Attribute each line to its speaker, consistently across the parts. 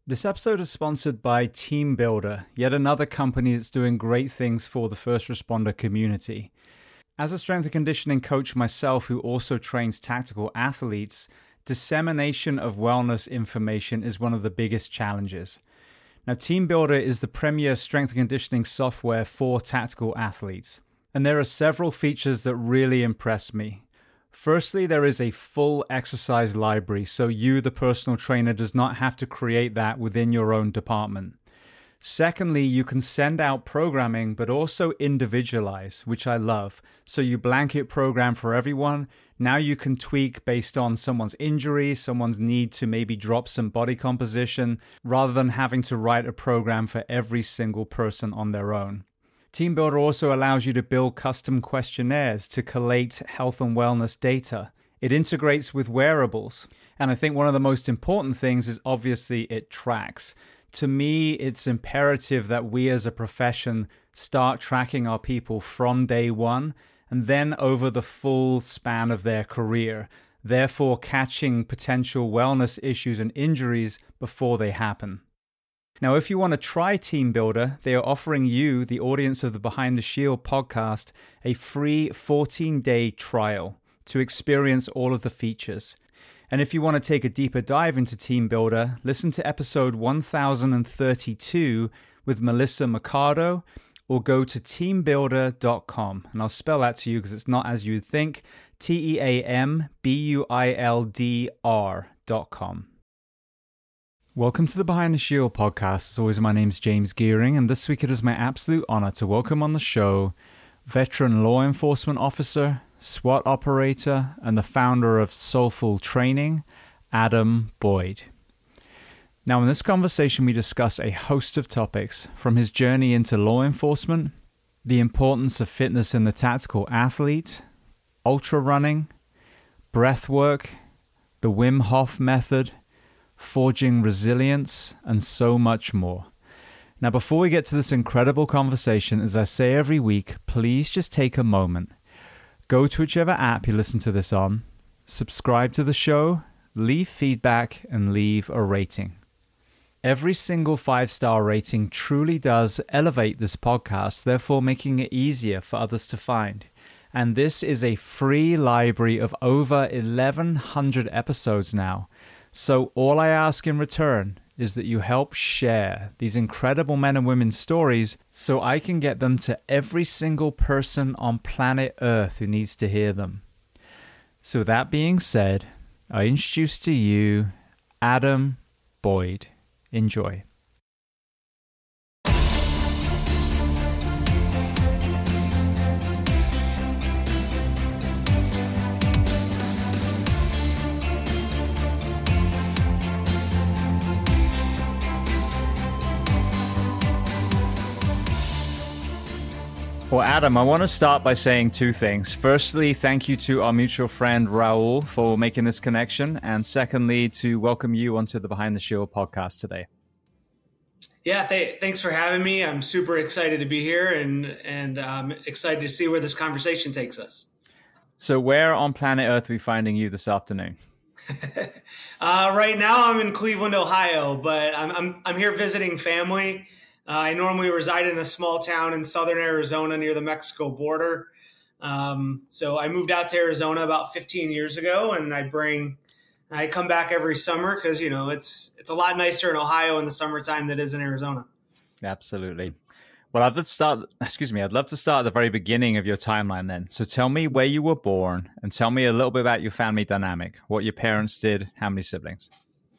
Speaker 1: This episode is sponsored by Team Builder, yet another company that's doing great things for the first responder community. As a strength and conditioning coach myself who also trains tactical athletes, dissemination of wellness information is one of the biggest challenges. Now, Team Builder is the premier strength and conditioning software for tactical athletes, and there are several features that really impress me. Firstly, there is a full exercise library, so you, the personal trainer, does not have to create that within your own department. Secondly, you can send out programming, but also individualize, which I love. So you blanket program for everyone. Now you can tweak based on someone's injury, someone's need to maybe drop some body composition, rather than having to write a program for every single person on their own. Team Builder also allows you to build custom questionnaires to collate health and wellness data. It integrates with wearables. And I think one of the most important things is obviously it tracks. To me, it's imperative that we as a profession start tracking our people from day one and then over the full span of their career, therefore catching potential wellness issues and injuries before they happen. Now, if you want to try Team Builder, they are offering you, the audience of the Behind the Shield podcast, a free 14-day trial to experience all of the features. And if you want to take a deeper dive into Team Builder, listen to episode 1032 with Melissa Mercado, or go to teambuilder.com. And I'll spell that to you because it's not as you'd think, teambuildr.com. Welcome to the Behind the Shield podcast. As always, my name's James Gearing, and this week it is my absolute honor to welcome on the show veteran law enforcement officer, SWAT operator, and the founder of Soulful Training, Adam Boyd. Now, in this conversation, we discuss a host of topics, from his journey into law enforcement, the importance of fitness in the tactical athlete, ultra running, breath work, the Wim Hof method, forging resilience, and so much more. Now, before we get to this incredible conversation, as I say every week, please just take a moment. Go to whichever app you listen to this on, subscribe to the show, leave feedback, and leave a rating. Every single 5-star rating truly does elevate this podcast, therefore making it easier for others to find. And this is a free library of over 1,100 episodes now. So all I ask in return is that you help share these incredible men and women's stories so I can get them to every single person on planet Earth who needs to hear them. So that being said, I introduce to you Adam Boyd. Enjoy. Well, Adam, I want to start by saying two things. Firstly, thank you to our mutual friend Raul for making this connection. And secondly, to welcome you onto the Behind the Shield podcast today.
Speaker 2: Yeah, thanks for having me. I'm super excited to be here and excited to see where this conversation takes us.
Speaker 1: So where on planet Earth are we finding you this afternoon?
Speaker 2: Right now I'm in Cleveland, Ohio, but I'm here visiting family. I normally reside in a small town in southern Arizona near the Mexico border. So I moved out to Arizona about 15 years ago, and I come back every summer because, you know, it's a lot nicer in Ohio in the summertime than it is in Arizona.
Speaker 1: Absolutely. Well, I'd love to start at the very beginning of your timeline then. So tell me where you were born and tell me a little bit about your family dynamic, what your parents did, how many siblings.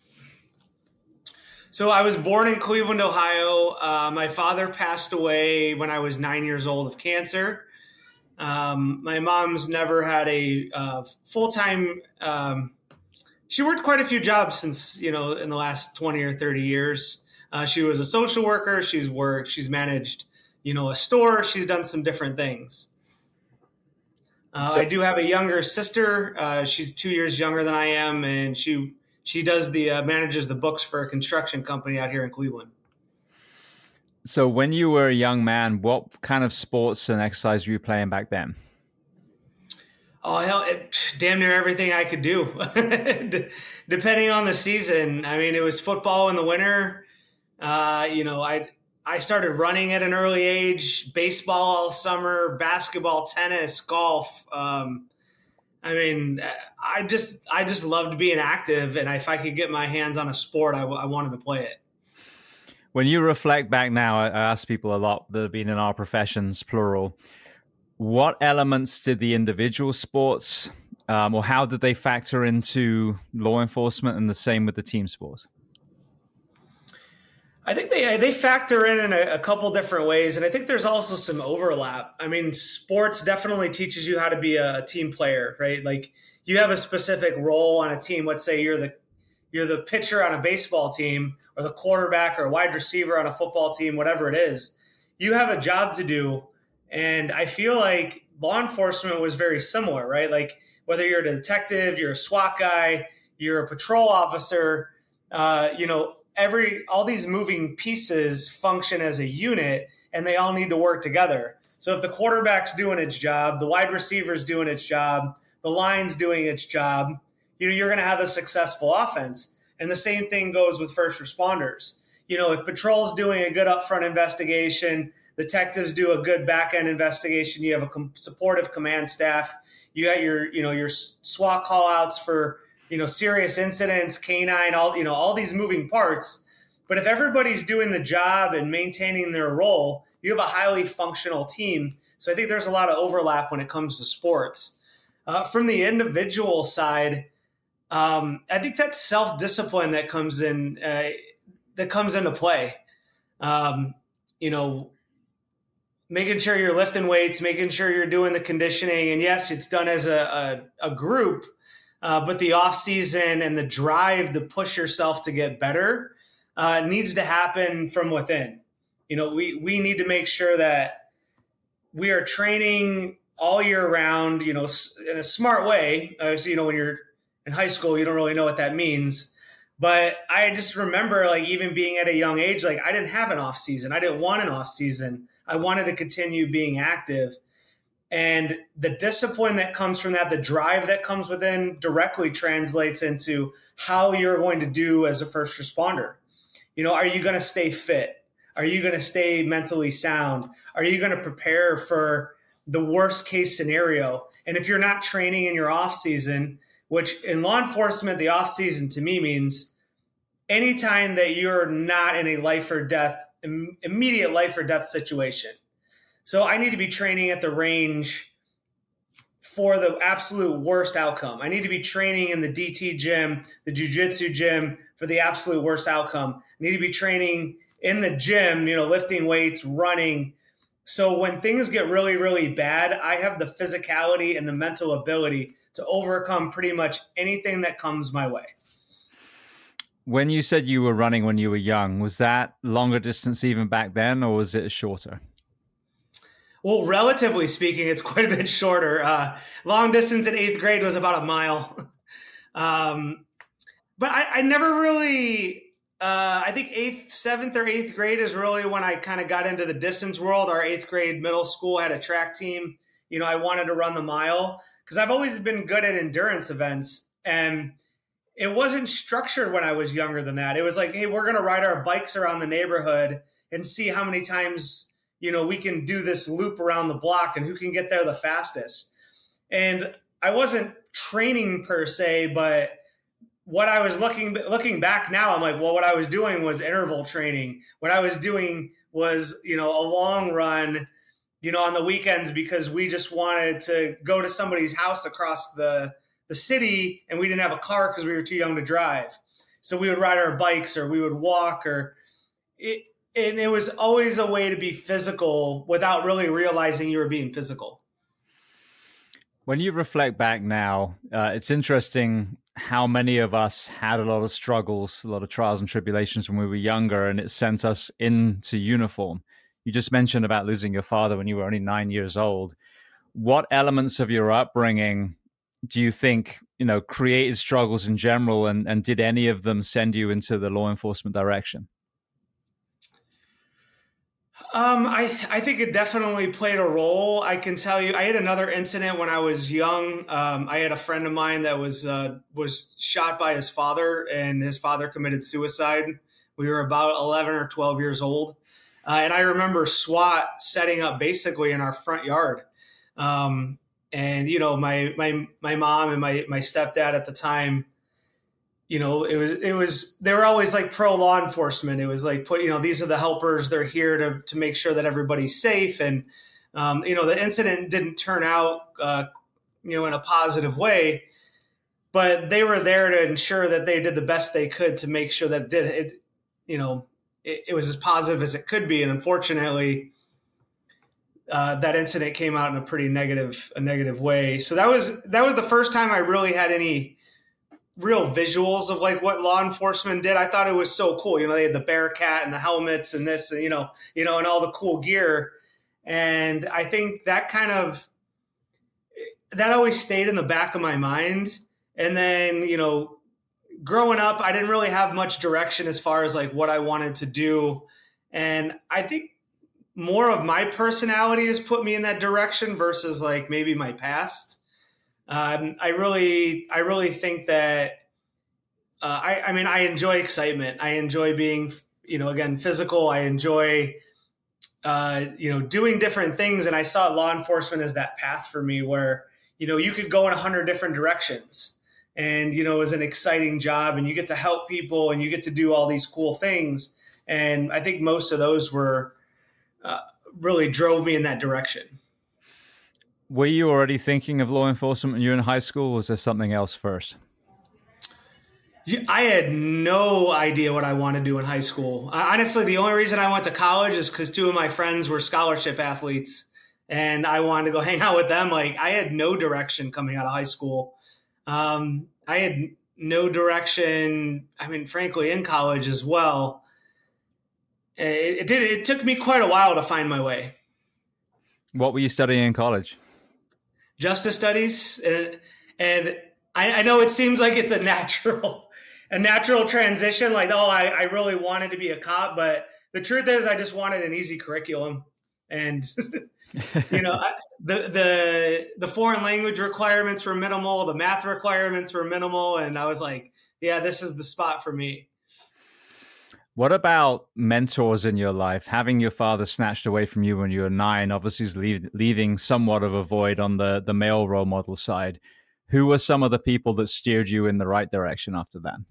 Speaker 2: So I was born in Cleveland, Ohio. My father passed away when I was 9 years old of cancer. My mom's never had a full-time. She worked quite a few jobs since, in the last 20 or 30 years. She was a social worker. She's managed, a store. She's done some different things. I do have a younger sister. She's 2 years younger than I am, and she does manages the books for a construction company out here in Cleveland.
Speaker 1: So when you were a young man, what kind of sports and exercise were you playing back then?
Speaker 2: Oh hell, damn near everything I could do, depending on the season. I mean, it was football in the winter. I started running at an early age, baseball all summer, basketball, tennis, golf. I mean, I just loved being active, and if I could get my hands on a sport, I wanted to play it.
Speaker 1: When you reflect back now, I ask people a lot that have been in our professions, plural, what elements did the individual sports or how did they factor into law enforcement, and the same with the team sports?
Speaker 2: I think they factor in a couple different ways, and I think there's also some overlap. I mean, sports definitely teaches you how to be a team player, right? Like you have a specific role on a team. Let's say you're the pitcher on a baseball team, or the quarterback or a wide receiver on a football team, whatever it is. You have a job to do, and I feel like law enforcement was very similar, right? Like whether you're a detective, you're a SWAT guy, you're a patrol officer, all these moving pieces function as a unit, and they all need to work together. So if the quarterback's doing its job, the wide receiver's doing its job, the line's doing its job, you're going to have a successful offense. And the same thing goes with first responders. If patrol's doing a good upfront investigation, detectives do a good back end investigation, you have a supportive command staff, you got your SWAT call outs for serious incidents, canine, all these moving parts. But if everybody's doing the job and maintaining their role, you have a highly functional team. So I think there's a lot of overlap when it comes to sports. From the individual side, I think that's self-discipline that comes into play. Making sure you're lifting weights, making sure you're doing the conditioning. And yes, it's done as a group, but the off season and the drive to push yourself to get better needs to happen from within. We need to make sure that we are training all year round, in a smart way. When you're in high school, you don't really know what that means. But I just remember, like, even being at a young age, like I didn't have an off season. I didn't want an off season. I wanted to continue being active. And the discipline that comes from that, the drive that comes within, directly translates into how you're going to do as a first responder. Are you going to stay fit? Are you going to stay mentally sound? Are you going to prepare for the worst case scenario? And if you're not training in your off season, which in law enforcement, the off season to me means anytime that you're not in a immediate life or death situation. So I need to be training at the range for the absolute worst outcome. I need to be training in the DT gym, the jiu-jitsu gym for the absolute worst outcome. I need to be training in the gym, lifting weights, running. So when things get really, really bad, I have the physicality and the mental ability to overcome pretty much anything that comes my way.
Speaker 1: When you said you were running when you were young, was that longer distance even back then, or was it shorter?
Speaker 2: Well, relatively speaking, it's quite a bit shorter. Long distance in 8th grade was about a mile. But I never really, I think 7th or 8th grade is really when I kind of got into the distance world. Our 8th grade middle school had a track team. I wanted to run the mile because I've always been good at endurance events. And it wasn't structured when I was younger than that. It was like, hey, we're going to ride our bikes around the neighborhood and see how many times, we can do this loop around the block and who can get there the fastest. And I wasn't training per se, but what I was looking back now, I'm like, well, what I was doing was interval training. What I was doing was, a long run, on the weekends because we just wanted to go to somebody's house across the city and we didn't have a car because we were too young to drive. So we would ride our bikes or we would walk and it was always a way to be physical without really realizing you were being physical.
Speaker 1: When you reflect back now, it's interesting how many of us had a lot of struggles, a lot of trials and tribulations when we were younger, and it sent us into uniform. You just mentioned about losing your father when you were only 9 years old. What elements of your upbringing do you think, created struggles in general, and did any of them send you into the law enforcement direction?
Speaker 2: I think it definitely played a role. I can tell you, I had another incident when I was young. I had a friend of mine that was shot by his father, and his father committed suicide. We were about 11 or 12 years old, and I remember SWAT setting up basically in our front yard. And my mom and my stepdad at the time, they were always like pro law enforcement. It was like these are the helpers. They're here to make sure that everybody's safe. And, the incident didn't turn out, in a positive way, but they were there to ensure that they did the best they could to make sure that it was as positive as it could be. And unfortunately, that incident came out in a pretty negative way. So that was the first time I really had any real visuals of like what law enforcement did. I thought it was so cool. They had the Bearcat and the helmets and this, and, and all the cool gear. And I think that always stayed in the back of my mind. And then, growing up, I didn't really have much direction as far as like what I wanted to do. And I think more of my personality has put me in that direction versus like maybe my past. I really think that I enjoy excitement. I enjoy being, again, physical. I enjoy, doing different things. And I saw law enforcement as that path for me where, you could go in 100 different directions and, it was an exciting job and you get to help people and you get to do all these cool things. And I think most of those really drove me in that direction.
Speaker 1: Were you already thinking of law enforcement when you were in high school, or was there something else first?
Speaker 2: I had no idea what I wanted to do in high school. Honestly, the only reason I went to college is because two of my friends were scholarship athletes, and I wanted to go hang out with them. Like, I had no direction coming out of high school. I had no direction, frankly, in college as well. It took me quite a while to find my way.
Speaker 1: What were you studying in college?
Speaker 2: Justice studies, and I know it seems like it's a natural transition. Like, I really wanted to be a cop, but the truth is, I just wanted an easy curriculum, and the foreign language requirements were minimal, the math requirements were minimal, and I was like, yeah, this is the spot for me.
Speaker 1: What about mentors in your life? Having your father snatched away from you when you were 9, obviously is leaving somewhat of a void on the male role model side. Who were some of the people that steered you in the right direction after that?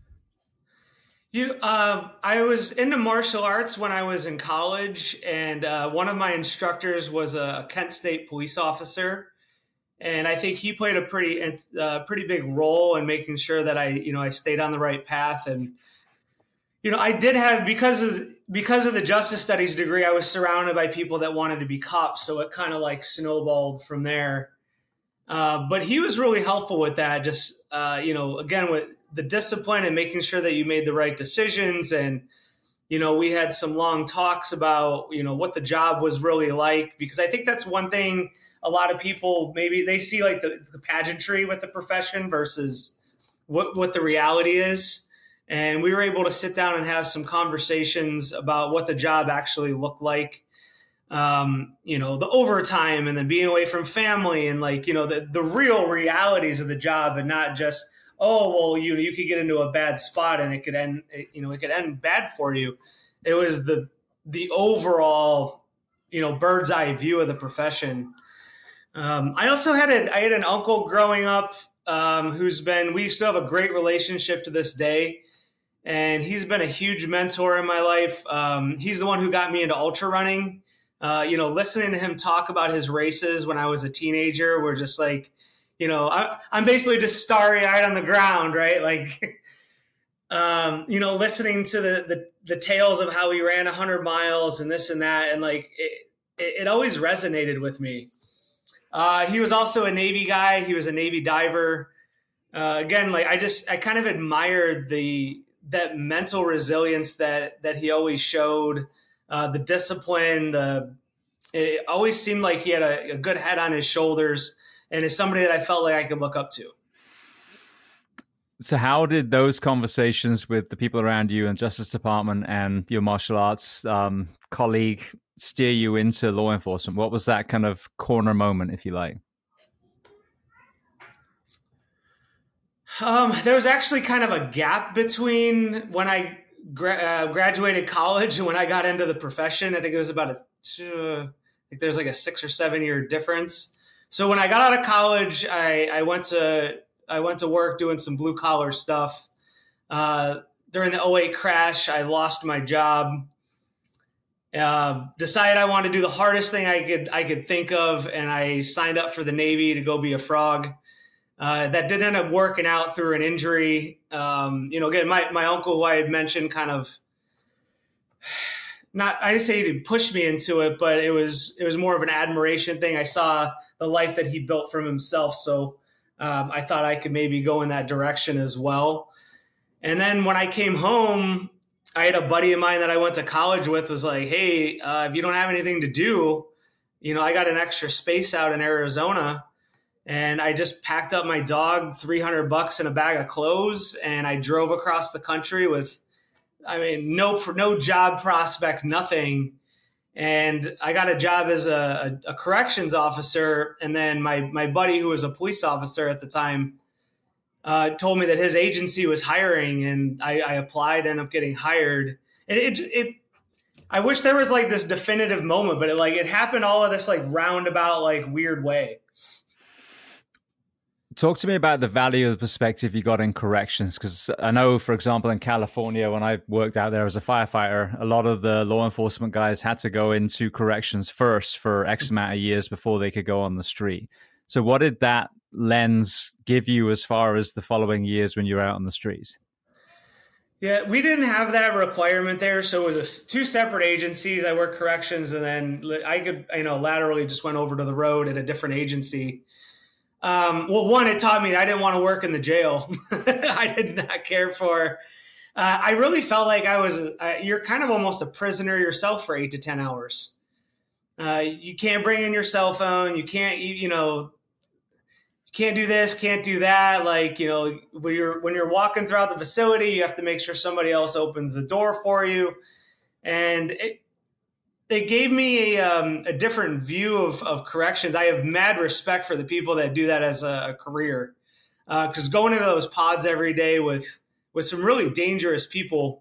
Speaker 2: I was into martial arts when I was in college, and one of my instructors was a Kent State police officer. And I think he played a pretty big role in making sure that I stayed on the right path. And I did have, because of the justice studies degree, I was surrounded by people that wanted to be cops. So it kind of like snowballed from there. But he was really helpful with that. Just, again, with the discipline and making sure that you made the right decisions. And, we had some long talks about, what the job was really like, because I think that's one thing a lot of people, maybe they see like the pageantry with the profession versus what the reality is. And we were able to sit down and have some conversations about what the job actually looked like. The overtime and then being away from family and like, the real realities of the job, and not just, you could get into a bad spot and it could end bad for you. It was the overall, bird's eye view of the profession. I also had an uncle growing up, we still have a great relationship to this day. And he's been a huge mentor in my life. He's the one who got me into ultra running. Listening to him talk about his races when I was a teenager, were just like, I'm basically just starry-eyed on the ground, right? Like, listening to the tales of how he ran 100 miles and this and that, and like it always resonated with me. He was also a Navy guy. He was a Navy diver. Again, like I kind of admired that mental resilience that he always showed, the discipline, it always seemed like he had a good head on his shoulders, and is somebody that I felt like I could look up to.
Speaker 1: So how did those conversations with the people around you and Justice Department and your martial arts colleague steer you into law enforcement? What was that kind of corner moment, if you like?
Speaker 2: There was actually kind of a gap between when I graduated college and when I got into the profession. I think it was about I think there's like a 6 or 7 year difference. So when I got out of college, I went to work doing some blue collar stuff. During the '08 crash, I lost my job. Decided I wanted to do the hardest thing I could think of, and I signed up for the Navy to go be a frog. That did end up working out through an injury. Again, my uncle, who I had mentioned, kind of I didn't say he didn't push me into it, but it was more of an admiration thing. I saw the life that he built from himself, so I thought I could maybe go in that direction as well. And then when I came home, I had a buddy of mine that I went to college with was like, "Hey, if you don't have anything to do, I got an extra space out in Arizona." And I just packed up my dog, $300 in a bag of clothes, and I drove across the country with, no job prospect, nothing. And I got a job as a corrections officer. And then my buddy, who was a police officer at the time, told me that his agency was hiring, and I applied, ended up getting hired. And I wish there was like this definitive moment, but it happened all of this like roundabout, like weird way.
Speaker 1: Talk to me about the value of the perspective you got in corrections, because I know, for example, in California, when I worked out there as a firefighter, a lot of the law enforcement guys had to go into corrections first for X amount of years before they could go on the street. So what did that lens give you as far as the following years when you're out on the streets?
Speaker 2: Yeah, we didn't have that requirement there. So it was two separate agencies. I worked corrections, and then I could, laterally just went over to the road at a different agency. One, it taught me I didn't want to work in the jail. I did not care for. I really felt like you're kind of almost a prisoner yourself for 8 to 10 hours. You can't bring in your cell phone. You can't, you can't do this, can't do that. Like, when you're walking throughout the facility, you have to make sure somebody else opens the door for you. And it gave me a different view of corrections. I have mad respect for the people that do that as a career, because going into those pods every day with some really dangerous people,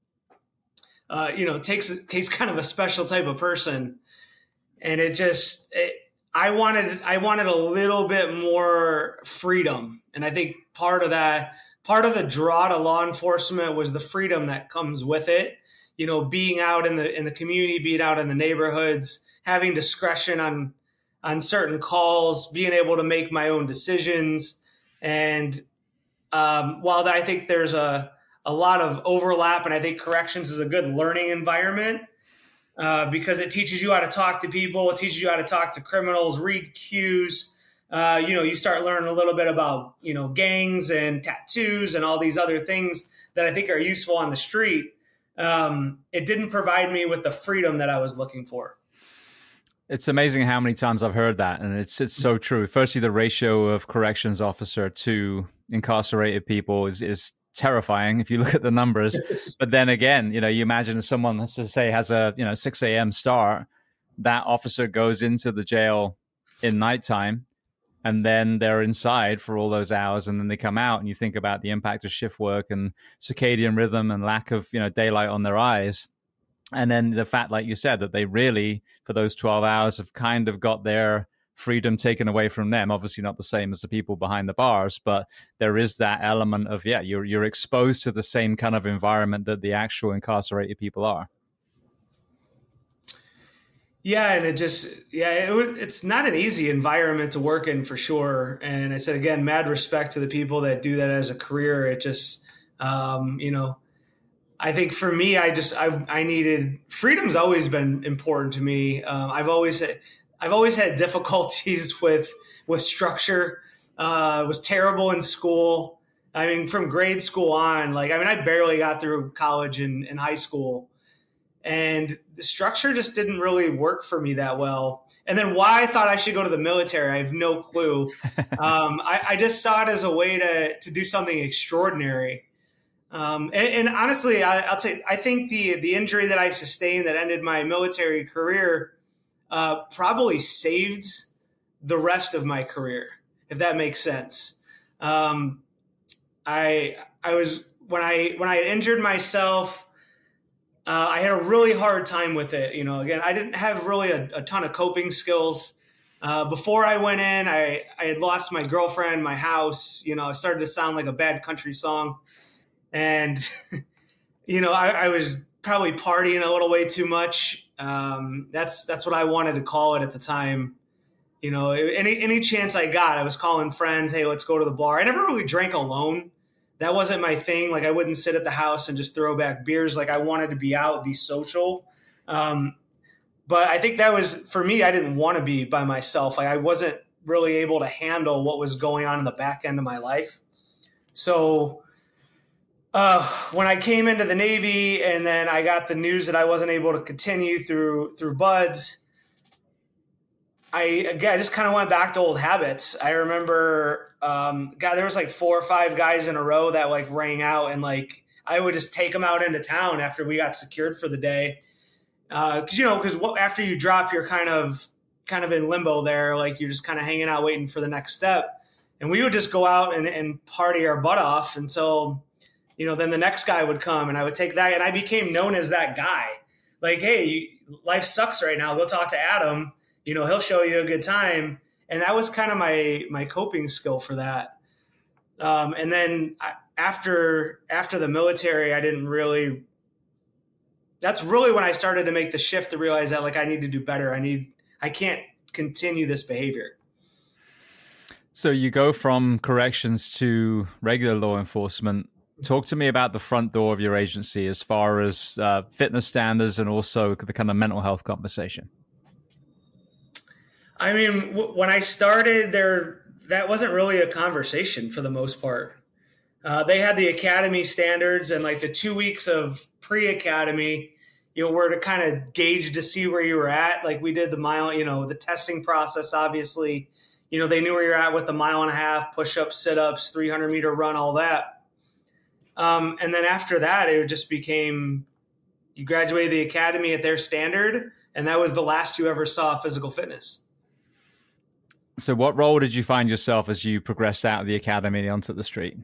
Speaker 2: takes kind of a special type of person. And I wanted a little bit more freedom. And I think part of the draw to law enforcement was the freedom that comes with it. Being out in the community, being out in the neighborhoods, having discretion on certain calls, being able to make my own decisions. And while I think there's a lot of overlap, and I think corrections is a good learning environment, because it teaches you how to talk to people, it teaches you how to talk to criminals, read cues. You start learning a little bit about, gangs and tattoos and all these other things that I think are useful on the street. It didn't provide me with the freedom that I was looking for.
Speaker 1: It's amazing how many times I've heard that, and it's so true. Firstly, the ratio of corrections officer to incarcerated people is terrifying if you look at the numbers. But then again, you imagine someone, let's just say, has a 6 a.m. start. That officer goes into the jail in nighttime, and then they're inside for all those hours, and then they come out, and you think about the impact of shift work and circadian rhythm and lack of daylight on their eyes. And then the fact, like you said, that they really, for those 12 hours, have kind of got their freedom taken away from them. Obviously not the same as the people behind the bars, but there is that element of, you're exposed to the same kind of environment that the actual incarcerated people are.
Speaker 2: Yeah, and it's not an easy environment to work in for sure. And I said, again, mad respect to the people that do that as a career. It just, I think for me, I needed freedom's always been important to me. I've always had difficulties with structure. Was terrible in school. From grade school on, I barely got through college and high school. and the structure just didn't really work for me that well. And then why I thought I should go to the military, I have no clue. I just saw it as a way to do something extraordinary. And honestly, I'll tell you, I think the injury that I sustained that ended my military career probably saved the rest of my career, if that makes sense. I was when I injured myself, I had a really hard time with it. Again, I didn't have really a ton of coping skills. Before I went in, I had lost my girlfriend, my house. It started to sound like a bad country song. And, I was probably partying a little way too much. That's what I wanted to call it at the time. Any chance I got, I was calling friends, hey, let's go to the bar. I never really drank alone. That wasn't my thing. Like, I wouldn't sit at the house and just throw back beers. Like, I wanted to be out, be social. But I think that was, for me, I didn't want to be by myself. Like, I wasn't really able to handle what was going on in the back end of my life. So when I came into the Navy and then I got the news that I wasn't able to continue through BUD/S, I just kind of went back to old habits. I remember, there was like 4 or 5 guys in a row that like rang out, and like I would just take them out into town after we got secured for the day. Because after you drop, you're kind of in limbo there, like you're just kind of hanging out waiting for the next step. And we would just go out and party our butt off until, then the next guy would come, and I would take that, and I became known as that guy. Like, hey, life sucks right now. Go talk to Adam. He'll show you a good time. And that was kind of my coping skill for that. And then after the military, that's really when I started to make the shift to realize that like I need to do better. I can't continue this behavior.
Speaker 1: So you go from corrections to regular law enforcement. Talk to me about the front door of your agency as far as fitness standards and also the kind of mental health conversation.
Speaker 2: I mean, when I started there, that wasn't really a conversation for the most part. They had the academy standards, and like the 2 weeks of pre-academy, were to kind of gauge to see where you were at. Like we did the mile, the testing process, obviously, they knew where you're at with the 1.5 mile, push-ups, sit-ups, 300-meter run, all that. And then after that, it just became, you graduated the academy at their standard, and that was the last you ever saw physical fitness.
Speaker 1: So what role did you find yourself as you progressed out of the academy and onto the street?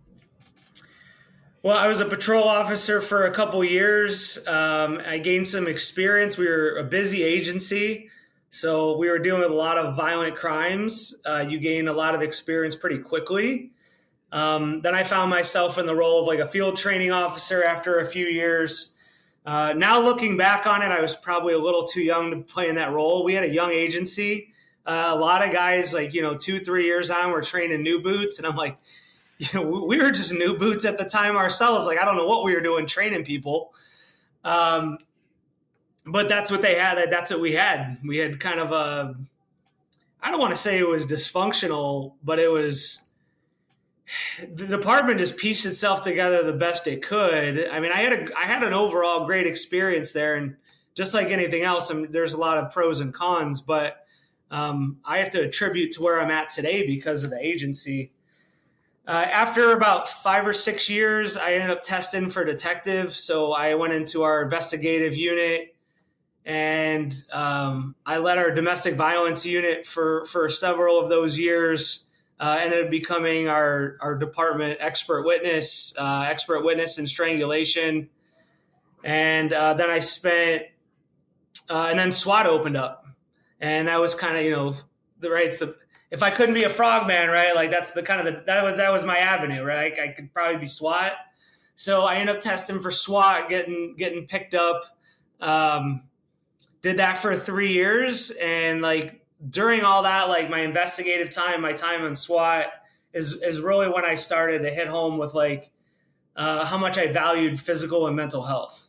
Speaker 2: Well, I was a patrol officer for a couple years. I gained some experience. We were a busy agency, so we were dealing with a lot of violent crimes. You gain a lot of experience pretty quickly. Then I found myself in the role of like a field training officer after a few years. Now looking back on it, I was probably a little too young to play in that role. We had a young agency. A lot of guys, like, 2-3 years on, were training new boots. And I'm like, we were just new boots at the time ourselves. Like, I don't know what we were doing training people. But that's what they had. That's what we had. We had kind of I don't want to say it was dysfunctional, but it was, the department just pieced itself together the best it could. I mean, I had an overall great experience there. And just like anything else, there's a lot of pros and cons, but I have to attribute to where I'm at today because of the agency. After about 5 or 6 years, I ended up testing for detective. So I went into our investigative unit, and I led our domestic violence unit for several of those years. Ended up becoming our department expert witness in strangulation. And then I spent, and then SWAT opened up. And that was kind of, if I couldn't be a frogman, right? Like that's that was my avenue, right? I could probably be SWAT. So I ended up testing for SWAT, getting picked up. Did that for 3 years. And like during all that, like my investigative time, my time in SWAT is really when I started to hit home with like how much I valued physical and mental health.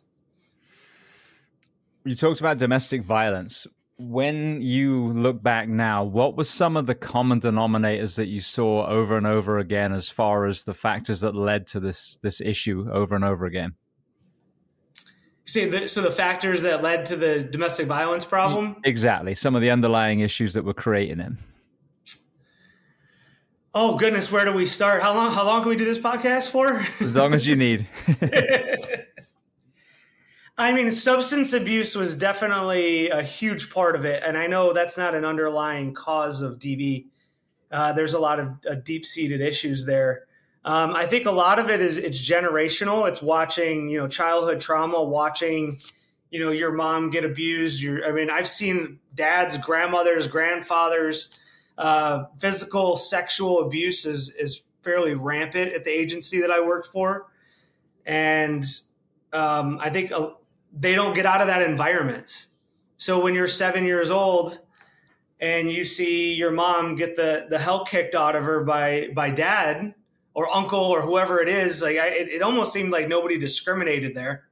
Speaker 1: You talked about domestic violence. When you look back now, what were some of the common denominators that you saw over and over again as far as the factors that led to this issue over and over again?
Speaker 2: So the factors that led to the domestic violence problem?
Speaker 1: Exactly. Some of the underlying issues that were creating it.
Speaker 2: Oh goodness, where do we start? How long can we do this podcast for?
Speaker 1: As long as you need.
Speaker 2: I mean, substance abuse was definitely a huge part of it. And I know that's not an underlying cause of DV. There's a lot of deep-seated issues there. I think a lot of it it's generational. It's watching, childhood trauma, watching, your mom get abused. I've seen dads, grandmothers, grandfathers, physical, sexual abuse is fairly rampant at the agency that I worked for. And I think they don't get out of that environment. So when you're 7 years old and you see your mom get the hell kicked out of her by dad or uncle or whoever it is, it almost seemed like nobody discriminated there.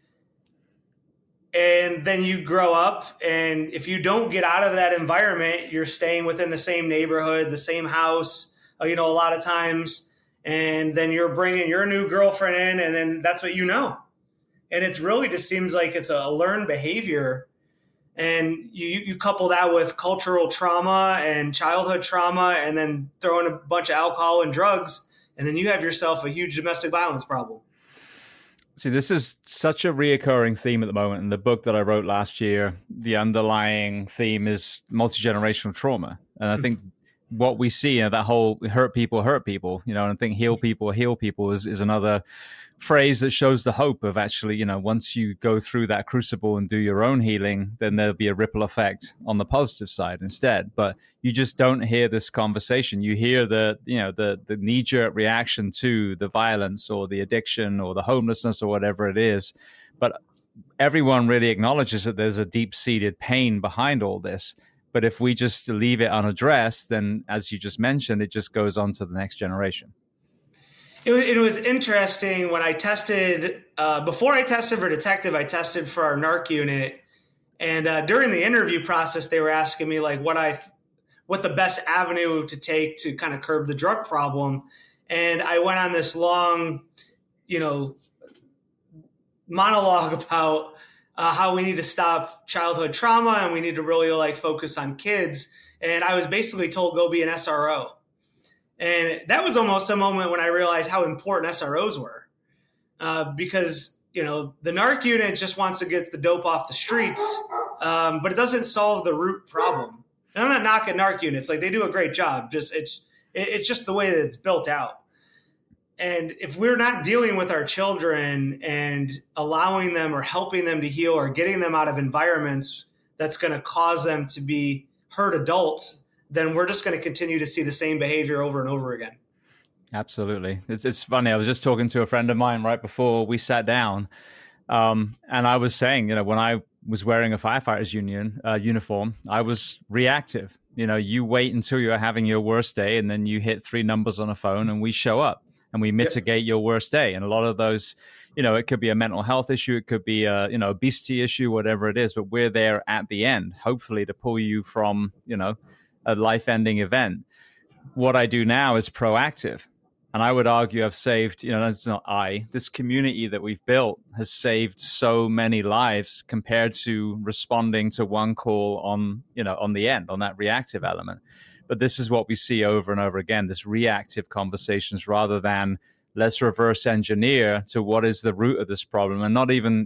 Speaker 2: And then you grow up, and if you don't get out of that environment, you're staying within the same neighborhood, the same house, a lot of times, and then you're bringing your new girlfriend in, and then that's what you know. And it's really just seems like it's a learned behavior. And you couple that with cultural trauma and childhood trauma, and then throw in a bunch of alcohol and drugs, and then you have yourself a huge domestic violence problem.
Speaker 1: See, this is such a reoccurring theme at the moment. In the book that I wrote last year, the underlying theme is multi-generational trauma. And I think what we see, that whole hurt people, and I think heal people is another phrase that shows the hope of actually, once you go through that crucible and do your own healing, then there'll be a ripple effect on the positive side instead. But you just don't hear this conversation. You hear the knee-jerk reaction to the violence or the addiction or the homelessness or whatever it is. But everyone really acknowledges that there's a deep-seated pain behind all this. But if we just leave it unaddressed, then as you just mentioned, it just goes on to the next generation.
Speaker 2: It was interesting when I tested, before I tested for detective, I tested for our NARC unit. And during the interview process, they were asking me what the best avenue to take to kind of curb the drug problem. And I went on this long, monologue about how we need to stop childhood trauma and we need to really focus on kids. And I was basically told, go be an SRO. And that was almost a moment when I realized how important SROs were, because, the NARC unit just wants to get the dope off the streets, but it doesn't solve the root problem. And I'm not knocking NARC units. They do a great job. It's just the way that it's built out. And if we're not dealing with our children and allowing them or helping them to heal or getting them out of environments that's going to cause them to be hurt adults, then we're just going to continue to see the same behavior over and over again.
Speaker 1: Absolutely. It's funny. I was just talking to a friend of mine right before we sat down. And I was saying, when I was wearing a firefighter's uniform, I was reactive. You wait until you're having your worst day and then you hit 3 numbers on a phone and we show up and we mitigate your worst day. And a lot of those, it could be a mental health issue. It could be a, obesity issue, whatever it is. But we're there at the end, hopefully to pull you from, a life-ending event. What I do now is proactive. And I would argue I've saved, it's not this community that we've built has saved so many lives compared to responding to one call on the end, on that reactive element. But this is what we see over and over again, this reactive conversations rather than let's reverse engineer to what is the root of this problem. And not even,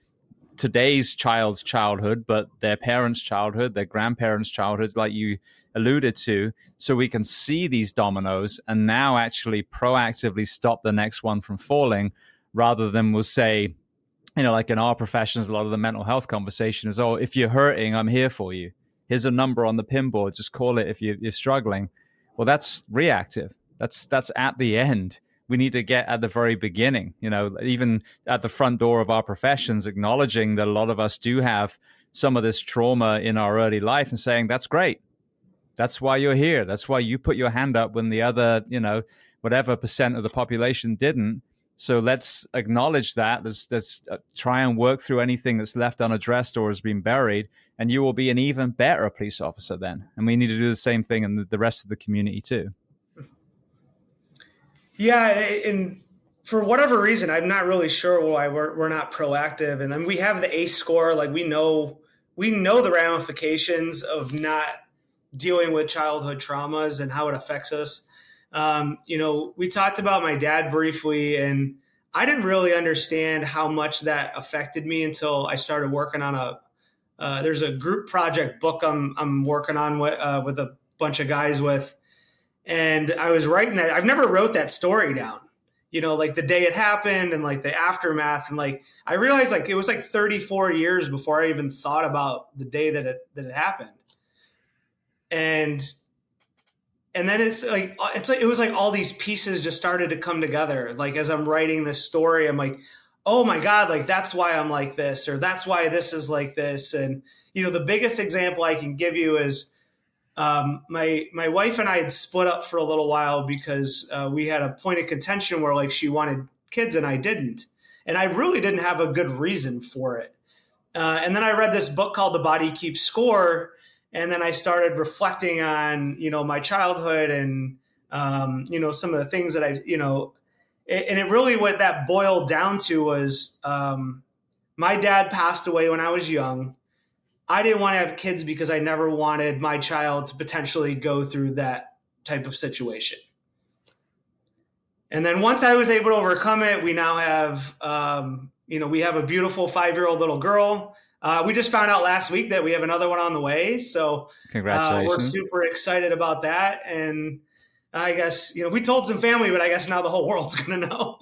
Speaker 1: today's child's childhood, but their parents' childhood, their grandparents' childhood, like you alluded to, so we can see these dominoes and now actually proactively stop the next one from falling, rather than we'll say, like in our professions, a lot of the mental health conversation is, oh, if you're hurting, I'm here for you. Here's a number on the pinboard, just call it if you're struggling. Well, that's reactive. That's at the end. We need to get at the very beginning, even at the front door of our professions, acknowledging that a lot of us do have some of this trauma in our early life and saying, that's great. That's why you're here. That's why you put your hand up when the other, whatever percent of the population didn't. So let's acknowledge that. Let's try and work through anything that's left unaddressed or has been buried, and you will be an even better police officer then. And we need to do the same thing in the rest of the community too.
Speaker 2: Yeah, and for whatever reason, I'm not really sure why we're not proactive. And then we have the ACE score. Like we know the ramifications of not dealing with childhood traumas and how it affects us. We talked about my dad briefly, and I didn't really understand how much that affected me until I started working on there's a group project book I'm working on with a bunch of guys with. And I was writing that. I've never wrote that story down, like the day it happened and like the aftermath. And like, I realized like it was like 34 years before I even thought about the day that it happened. And then it was like all these pieces just started to come together. Like as I'm writing this story, I'm like, oh my God, like that's why I'm like this, or that's why this is like this. And, the biggest example I can give you is my wife and I had split up for a little while because we had a point of contention where like she wanted kids and I didn't. And I really didn't have a good reason for it. And then I read this book called The Body Keeps Score. And then I started reflecting on, my childhood and, some of the things that and it really, what that boiled down to was my dad passed away when I was young. I didn't want to have kids because I never wanted my child to potentially go through that type of situation. And then once I was able to overcome it, we now have, we have a beautiful 5-year-old little girl. We just found out last week that we have another one on the way. So
Speaker 1: congratulations.
Speaker 2: We're super excited about that. And I guess, we told some family, but I guess now the whole world's going to know.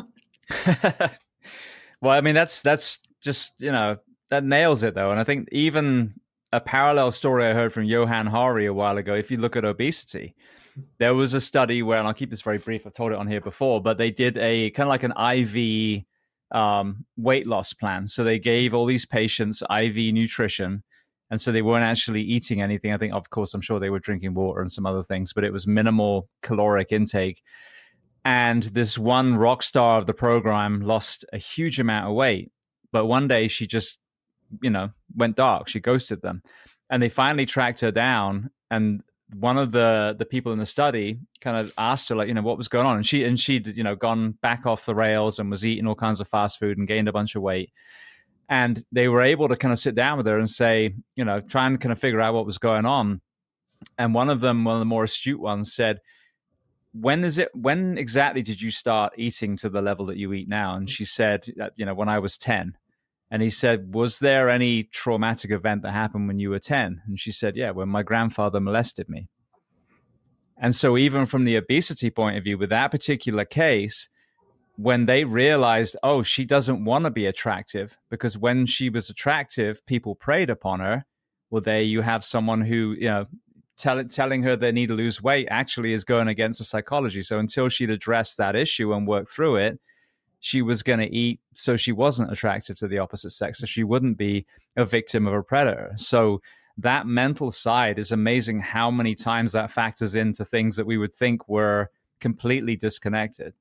Speaker 1: Well, I mean, that's just, that nails it though. And I think even a parallel story I heard from Johan Hari a while ago, if you look at obesity, there was a study where, and I'll keep this very brief, I've told it on here before, but they did a kind of like an IV weight loss plan. So they gave all these patients IV nutrition. And so they weren't actually eating anything. I think, of course, I'm sure they were drinking water and some other things, but it was minimal caloric intake. And this one rock star of the program lost a huge amount of weight. But one day she just, went dark. She ghosted them. And they finally tracked her down. And one of the people in the study kind of asked her, like, what was going on? And she'd, gone back off the rails and was eating all kinds of fast food and gained a bunch of weight. And they were able to kind of sit down with her and say, try and kind of figure out what was going on. And one of the more astute ones said, when exactly did you start eating to the level that you eat now? And she said, when I was 10. And he said, was there any traumatic event that happened when you were 10? And she said, yeah, when my grandfather molested me. And so even from the obesity point of view, with that particular case, when they realized, oh, she doesn't want to be attractive, because when she was attractive, people preyed upon her. Well, there you have someone who, telling her they need to lose weight actually is going against the psychology. So until she'd addressed that issue and worked through it, she was going to eat so she wasn't attractive to the opposite sex, so she wouldn't be a victim of a predator. So that mental side is amazing how many times that factors into things that we would think were completely disconnected.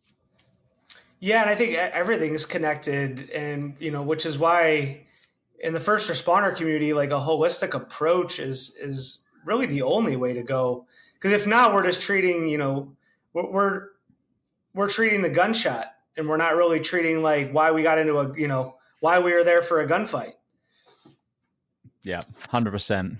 Speaker 2: Yeah, and I think everything is connected, and which is why in the first responder community, like a holistic approach is really the only way to go. Because if not, we're just treating, we're treating the gunshot, and we're not really treating like why we got into why we were there for a gunfight.
Speaker 1: Yeah, 100%.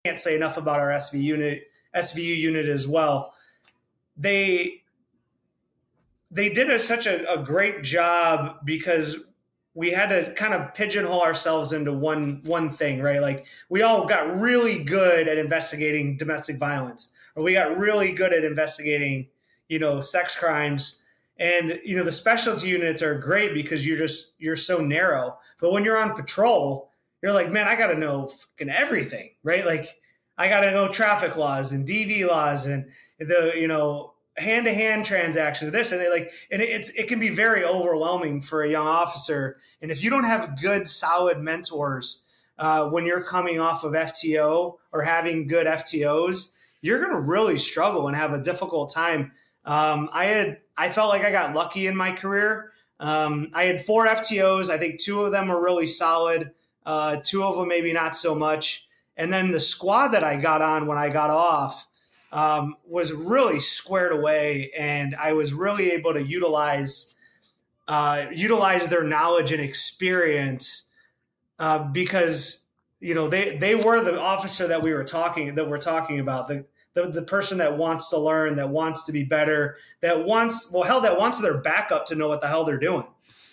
Speaker 2: can't say enough about our SVU unit as well. They did such a great job because we had to kind of pigeonhole ourselves into one thing, right? Like we all got really good at investigating domestic violence, or we got really good at investigating, sex crimes. And, the specialty units are great because you're so narrow. But when you're on patrol, you're like, man, I got to know fucking everything, right? Like I got to know traffic laws and DV laws and the, hand-to-hand transactions, this and it can be very overwhelming for a young officer. And if you don't have good, solid mentors when you're coming off of FTO or having good FTOs, you're going to really struggle and have a difficult time. I felt like I got lucky in my career. I had 4 FTOs. I think 2 of them were really solid. 2 of them maybe not so much. And then the squad that I got on when I got off was really squared away, and I was really able to utilize their knowledge and experience because they were the officer that we're talking about, the person that wants to learn, that wants to be better, that wants their backup to know what the hell they're doing.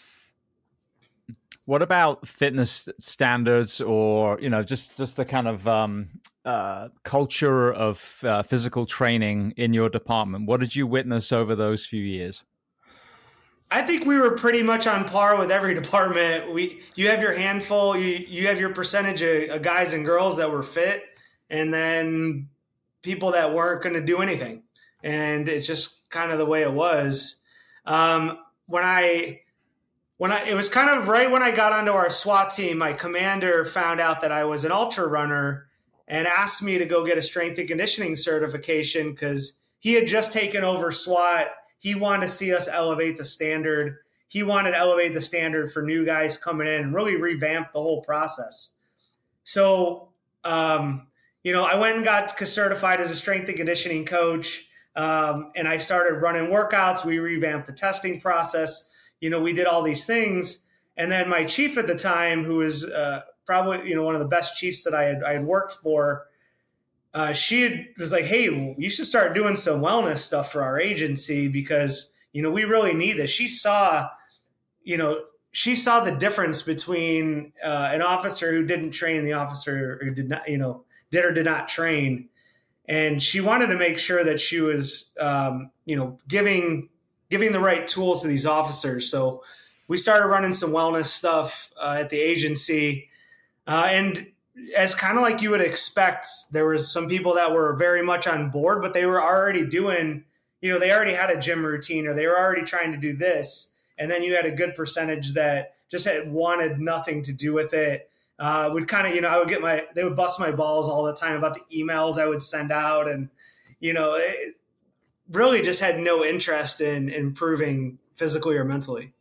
Speaker 1: What about fitness standards, or just the kind of culture of physical training in your department? What did you witness over those few years?
Speaker 2: I think we were pretty much on par with every department. You have your handful, you have your percentage of guys and girls that were fit, and then people that weren't going to do anything. And it's just kind of the way it was. It was kind of right when I got onto our SWAT team, my commander found out that I was an ultra runner and asked me to go get a strength and conditioning certification because he had just taken over SWAT. He wanted to see us elevate the standard. He wanted to elevate the standard for new guys coming in and really revamp the whole process. So, I went and got certified as a strength and conditioning coach, and I started running workouts. We revamped the testing process. We did all these things. And then my chief at the time, who was probably, one of the best chiefs that I had worked for, she was like, hey, you should start doing some wellness stuff for our agency because, we really need this. She saw the difference between an officer who didn't train, the officer who did not, did or did not train. And she wanted to make sure that she was, giving the right tools to these officers. So we started running some wellness stuff at the agency. And as kind of like you would expect, there was some people that were very much on board, but they were already doing, they already had a gym routine or they were already trying to do this. And then you had a good percentage that just wanted nothing to do with it. Would kind of, they would bust my balls all the time about the emails I would send out. And, really just had no interest in improving physically or mentally.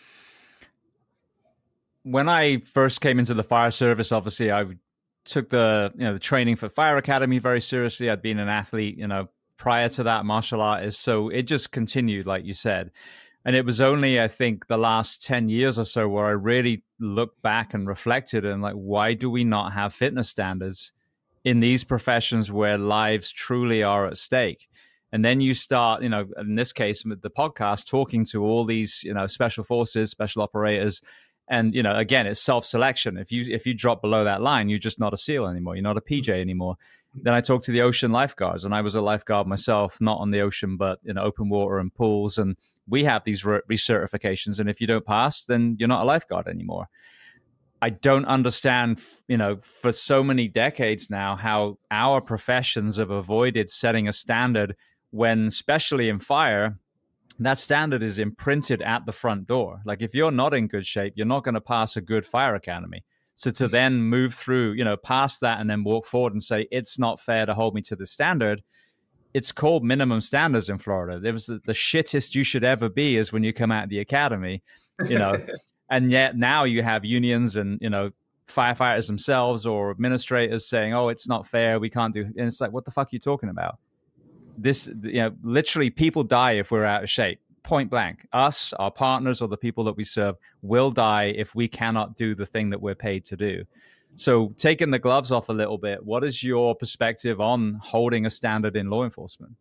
Speaker 1: When I first came into the fire service, obviously I took the training for fire academy very seriously. I'd been an athlete, prior to that, martial artist. So it just continued, like you said. And it was only, I think, the last 10 years or so where I really looked back and reflected and why do we not have fitness standards in these professions where lives truly are at stake? And then you start, in this case, with the podcast, talking to all these, special forces, special operators. And, again, it's self-selection. If you drop below that line, you're just not a SEAL anymore. You're not a PJ anymore. Then I talked to the ocean lifeguards, and I was a lifeguard myself, not on the ocean, but in open water and pools. And we have these recertifications. And if you don't pass, then you're not a lifeguard anymore. I don't understand, for so many decades now, how our professions have avoided setting a standard when, especially in fire, that standard is imprinted at the front door. Like if you're not in good shape, you're not going to pass a good fire academy. So to then move through, past that and then walk forward and say, it's not fair to hold me to the standard. It's called minimum standards in Florida. It was the shittest you should ever be is when you come out of the academy, and yet now you have unions and, firefighters themselves or administrators saying, oh, it's not fair. We can't do. And it's like, what the fuck are you talking about? This, literally people die if we're out of shape, point blank. Us, our partners, or the people that we serve will die if we cannot do the thing that we're paid to do. So taking the gloves off a little bit, what is your perspective on holding a standard in law enforcement?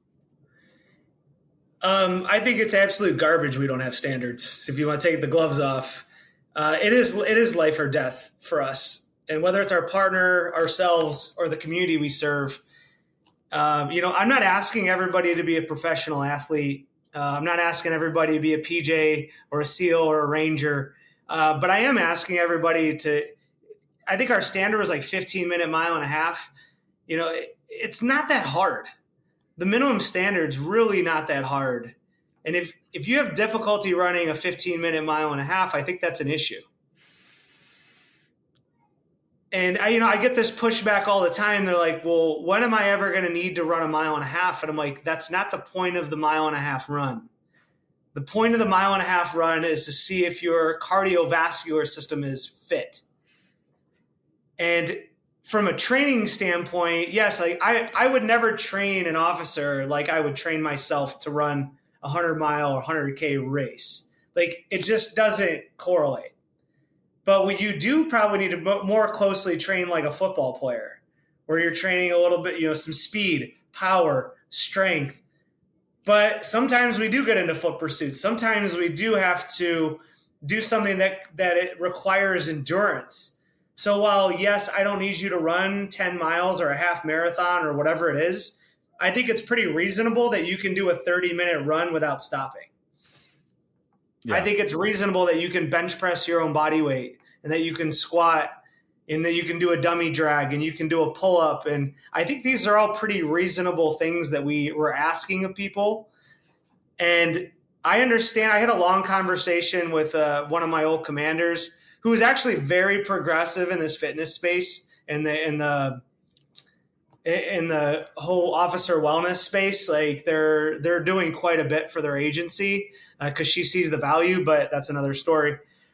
Speaker 2: I think it's absolute garbage we don't have standards. If you want to take the gloves off, it is life or death for us. And whether it's our partner, ourselves, or the community we serve, I'm not asking everybody to be a professional athlete. I'm not asking everybody to be a PJ or a SEAL or a Ranger. But I am asking everybody I think our standard was like 15-minute mile and a half. It's not that hard. The minimum standard's really not that hard. And if you have difficulty running a 15-minute mile and a half, I think that's an issue. And I get this pushback all the time. They're like, well, when am I ever going to need to run a mile and a half? And I'm like, that's not the point of the mile and a half run. The point of the mile and a half run is to see if your cardiovascular system is fit. And from a training standpoint, yes, like I would never train an officer like I would train myself to run a 100-mile or 100K race. Like, it just doesn't correlate. But what you do probably need to more closely train like a football player, where you're training a little bit, some speed, power, strength. But sometimes we do get into foot pursuits. Sometimes we do have to do something that it requires endurance. So while, yes, I don't need you to run 10 miles or a half marathon or whatever it is, I think it's pretty reasonable that you can do a 30-minute run without stopping. Yeah. I think it's reasonable that you can bench press your own body weight and that you can squat and that you can do a dummy drag and you can do a pull-up. And I think these are all pretty reasonable things that we were asking of people. And I understand. I had a long conversation with one of my old commanders who was actually very progressive in this fitness space and in the whole officer wellness space. Like they're doing quite a bit for their agency because she sees the value, but that's another story.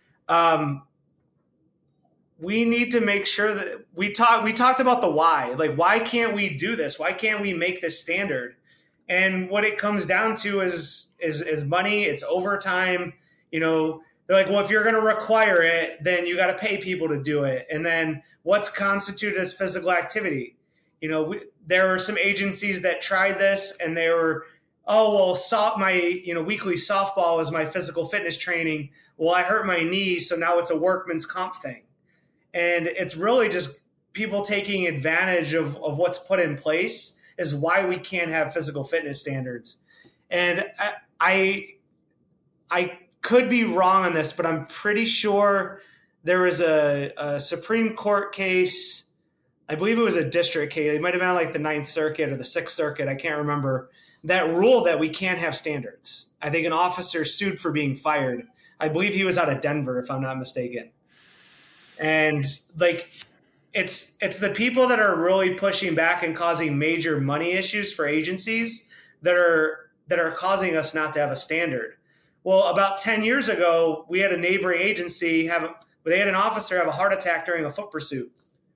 Speaker 2: We need to make sure that we talked about the why. Like, why can't we do this? Why can't we make this standard? And what it comes down to is money. It's overtime. They're like, well, if you're going to require it, then you got to pay people to do it. And then what's constituted as physical activity? There were some agencies that tried this and they were, my weekly softball was my physical fitness training. Well, I hurt my knee, so now it's a workman's comp thing. And it's really just people taking advantage of what's put in place is why we can't have physical fitness standards. And I could be wrong on this, but I'm pretty sure there was a Supreme Court case. I believe it was a district case. It might have been like the 9th Circuit or the 6th Circuit. I can't remember. That ruled that we can't have standards. I think an officer sued for being fired. I believe he was out of Denver, if I'm not mistaken. And like, it's the people that are really pushing back and causing major money issues for agencies that are causing us not to have a standard. Well, about 10 years ago, we had a neighboring agency they had an officer have a heart attack during a foot pursuit.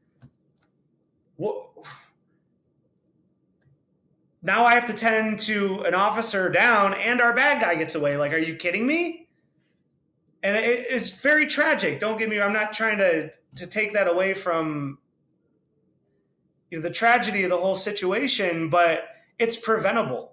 Speaker 2: Now I have to tend to an officer down and our bad guy gets away. Like, are you kidding me? And it's very tragic. Don't get me wrong. I'm not trying to take that away from the tragedy of the whole situation, but it's preventable.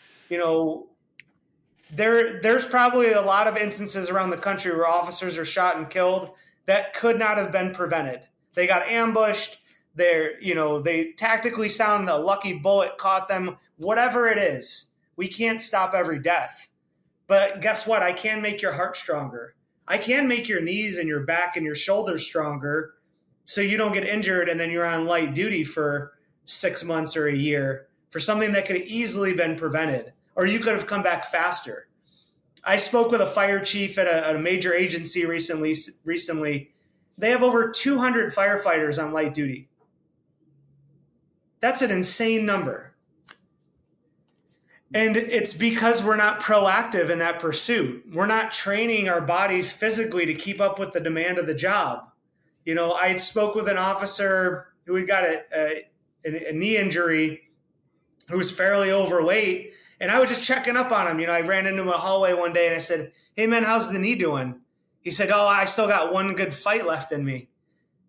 Speaker 2: There's probably a lot of instances around the country where officers are shot and killed that could not have been prevented. They got ambushed. They tactically sound the lucky bullet caught them. Whatever it is, we can't stop every death. But guess what? I can make your heart stronger. I can make your knees and your back and your shoulders stronger so you don't get injured and then you're on light duty for 6 months or a year for something that could have easily been prevented. Or you could have come back faster. I spoke with a fire chief at a major agency recently. They have over 200 firefighters on light duty. That's an insane number. And it's because we're not proactive in that pursuit. We're not training our bodies physically to keep up with the demand of the job. I spoke with an officer who had got a knee injury who was fairly overweight. And I was just checking up on him. I ran into him in a hallway one day and I said, hey, man, how's the knee doing? He said, I still got one good fight left in me.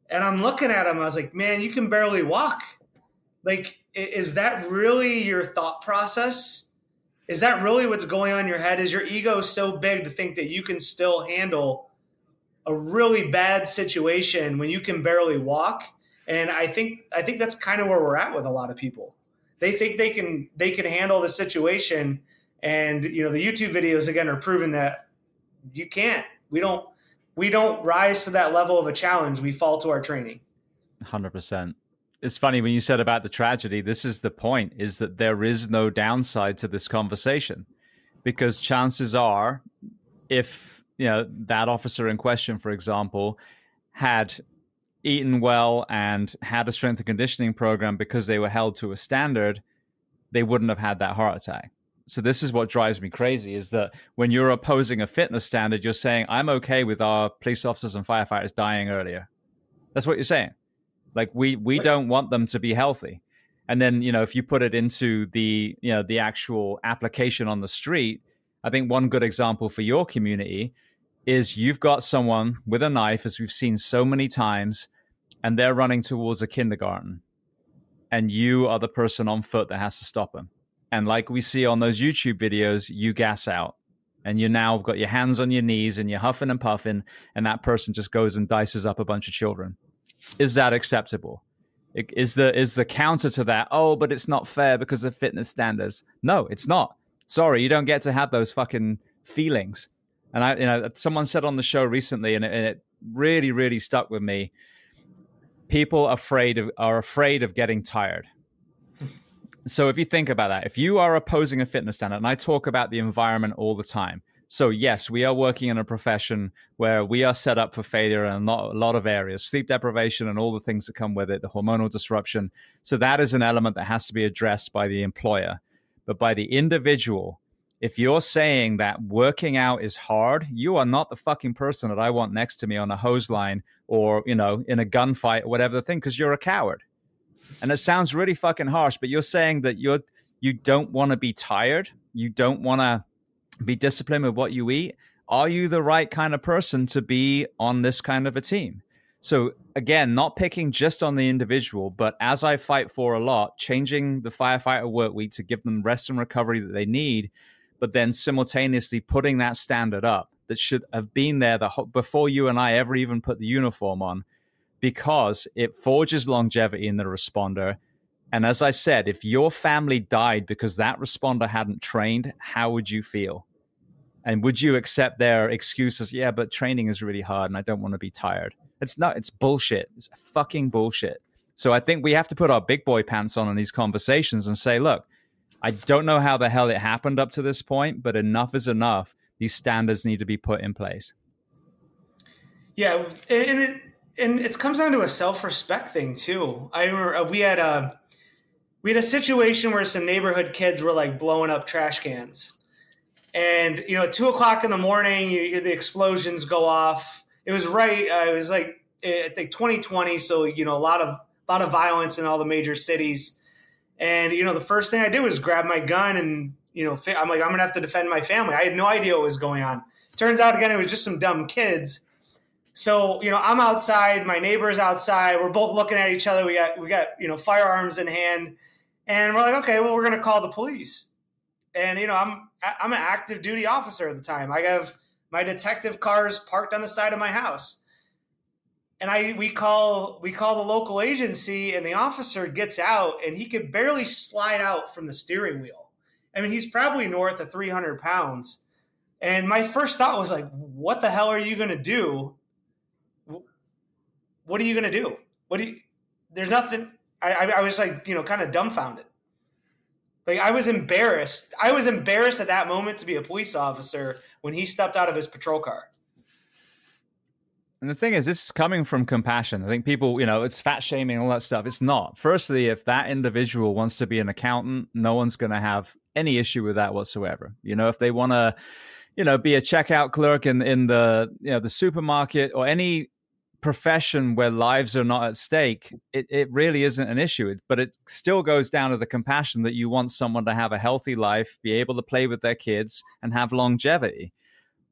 Speaker 2: And I'm looking at him. I was like, man, you can barely walk. Like, is that really your thought process? Is that really what's going on in your head? Is your ego so big to think that you can still handle a really bad situation when you can barely walk? And I think that's kind of where we're at with a lot of people. They think they can handle the situation, and the YouTube videos again are proving that you can't. We don't rise to that level of a challenge. We fall to our training.
Speaker 1: 100%. It's funny when you said about the tragedy, this is the point, is that there is no downside to this conversation, because chances are if, that officer in question, for example, had eaten well and had a strength and conditioning program because they were held to a standard, they wouldn't have had that heart attack. So this is what drives me crazy, is that when you're opposing a fitness standard, you're saying, I'm okay with our police officers and firefighters dying earlier. That's what you're saying. Like we don't want them to be healthy. And then, if you put it into the actual application on the street, I think one good example for your community is you've got someone with a knife, as we've seen so many times, and they're running towards a kindergarten. And you are the person on foot that has to stop them. And like we see on those YouTube videos, you gas out. And you now got your hands on your knees and you're huffing and puffing, and that person just goes and dices up a bunch of children. Is that acceptable? Is the counter to that, oh, but it's not fair because of fitness standards? No, it's not. Sorry, you don't get to have those fucking feelings. And someone said on the show recently, and it really, really stuck with me. People are afraid of getting tired. So if you think about that, if you are opposing a fitness standard, and I talk about the environment all the time. So yes, we are working in a profession where we are set up for failure in a lot of areas, sleep deprivation and all the things that come with it, the hormonal disruption. So that is an element that has to be addressed by the employer. But by the individual, if you're saying that working out is hard, you are not the fucking person that I want next to me on a hose line or, in a gunfight or whatever the thing, because you're a coward. And it sounds really fucking harsh, but you're saying that you don't want to be tired. You don't want to be disciplined with what you eat. Are you the right kind of person to be on this kind of a team? So again, not picking just on the individual, but as I fight for a lot, changing the firefighter work week to give them rest and recovery that they need, but then simultaneously putting that standard up that should have been there before you and I ever even put the uniform on, because it forges longevity in the responder. And as I said, if your family died because that responder hadn't trained, how would you feel? And would you accept their excuses? Yeah, but training is really hard and I don't want to be tired. It's bullshit. It's fucking bullshit. So I think we have to put our big boy pants on in these conversations and say, look, I don't know how the hell it happened up to this point, but enough is enough. These standards need to be put in place.
Speaker 2: Yeah, and it comes down to a self-respect thing too. I remember we had a situation where some neighborhood kids were like blowing up trash cans. And, at 2:00 in the morning, you hear the explosions go off. It was it was like, I think 2020. So, a lot of violence in all the major cities. And, the first thing I did was grab my gun and, I'm like, I'm going to have to defend my family. I had no idea what was going on. Turns out, again, it was just some dumb kids. So, I'm outside, my neighbor's outside. We're both looking at each other. We got, firearms in hand. And we're like, okay, well, we're going to call the police. And, I'm an active duty officer at the time. I have my detective cars parked on the side of my house. And we call the local agency, and the officer gets out, and he could barely slide out from the steering wheel. I mean, he's probably north of 300 pounds. And my first thought was like, what the hell are you going to do? What are you going to do? There's nothing. I was like, kind of dumbfounded. Like, I was embarrassed. I was embarrassed at that moment to be a police officer when he stepped out of his patrol car.
Speaker 1: And the thing is, this is coming from compassion. I think people, it's fat shaming and all that stuff. It's not. Firstly, if that individual wants to be an accountant, no one's going to have any issue with that whatsoever. If they want to, be a checkout clerk in the, the supermarket or any profession where lives are not at stake, it really isn't an issue. But it still goes down to the compassion that you want someone to have a healthy life, be able to play with their kids and have longevity.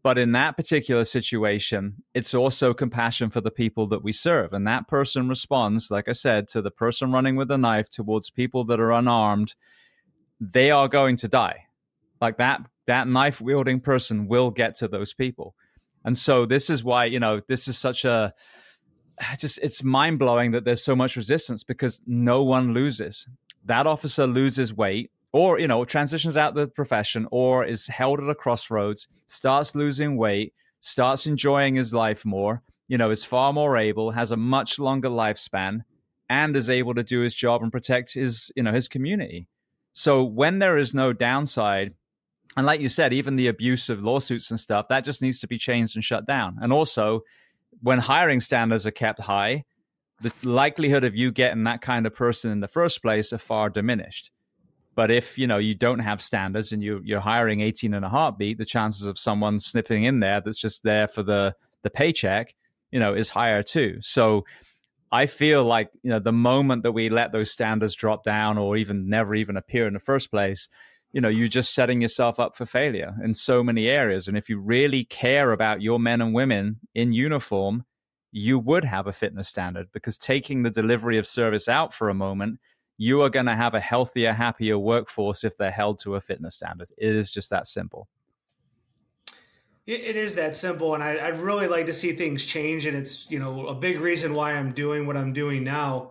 Speaker 1: But in that particular situation, it's also compassion for the people that we serve. And that person responds, like I said, to the person running with a knife towards people that are unarmed. They are going to die. Like that knife wielding person will get to those people. And so this is why, this is such it's mind blowing that there's so much resistance, because no one loses. That officer loses weight, or, transitions out the profession, or is held at a crossroads, starts losing weight, starts enjoying his life more, is far more able, has a much longer lifespan, and is able to do his job and protect his community. So when there is no downside, and like you said, even the abuse of lawsuits and stuff, that just needs to be changed and shut down. And also, when hiring standards are kept high, the likelihood of you getting that kind of person in the first place are far diminished. But if, you don't have standards and you're hiring 18 in a heartbeat, the chances of someone sniffing in there that's just there for the paycheck, is higher too. So I feel like, the moment that we let those standards drop down or even never even appear in the first place, you're just setting yourself up for failure in so many areas. And if you really care about your men and women in uniform, you would have a fitness standard, because taking the delivery of service out for a moment, you are going to have a healthier, happier workforce if they're held to a fitness standard. It is just that simple.
Speaker 2: It is that simple. And I'd really like to see things change. And it's, a big reason why I'm doing what I'm doing now,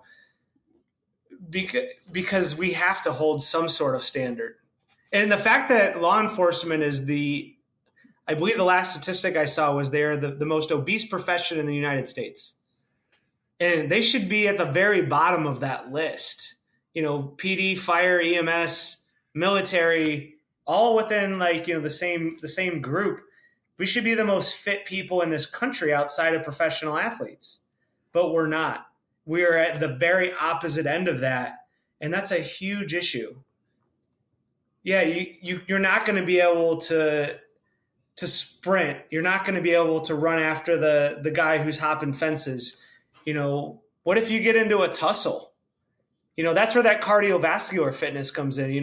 Speaker 2: because we have to hold some sort of standard. And the fact that law enforcement is I believe the last statistic I saw was they're the most obese profession in the United States. And they should be at the very bottom of that list. PD, fire, EMS, military, all within the same group. We should be the most fit people in this country outside of professional athletes, but we're not. We are at the very opposite end of that, and that's a huge issue. Yeah, you're not going to be able to sprint. You're not going to be able to run after the guy who's hopping fences. What if you get into a tussle? That's where that cardiovascular fitness comes in,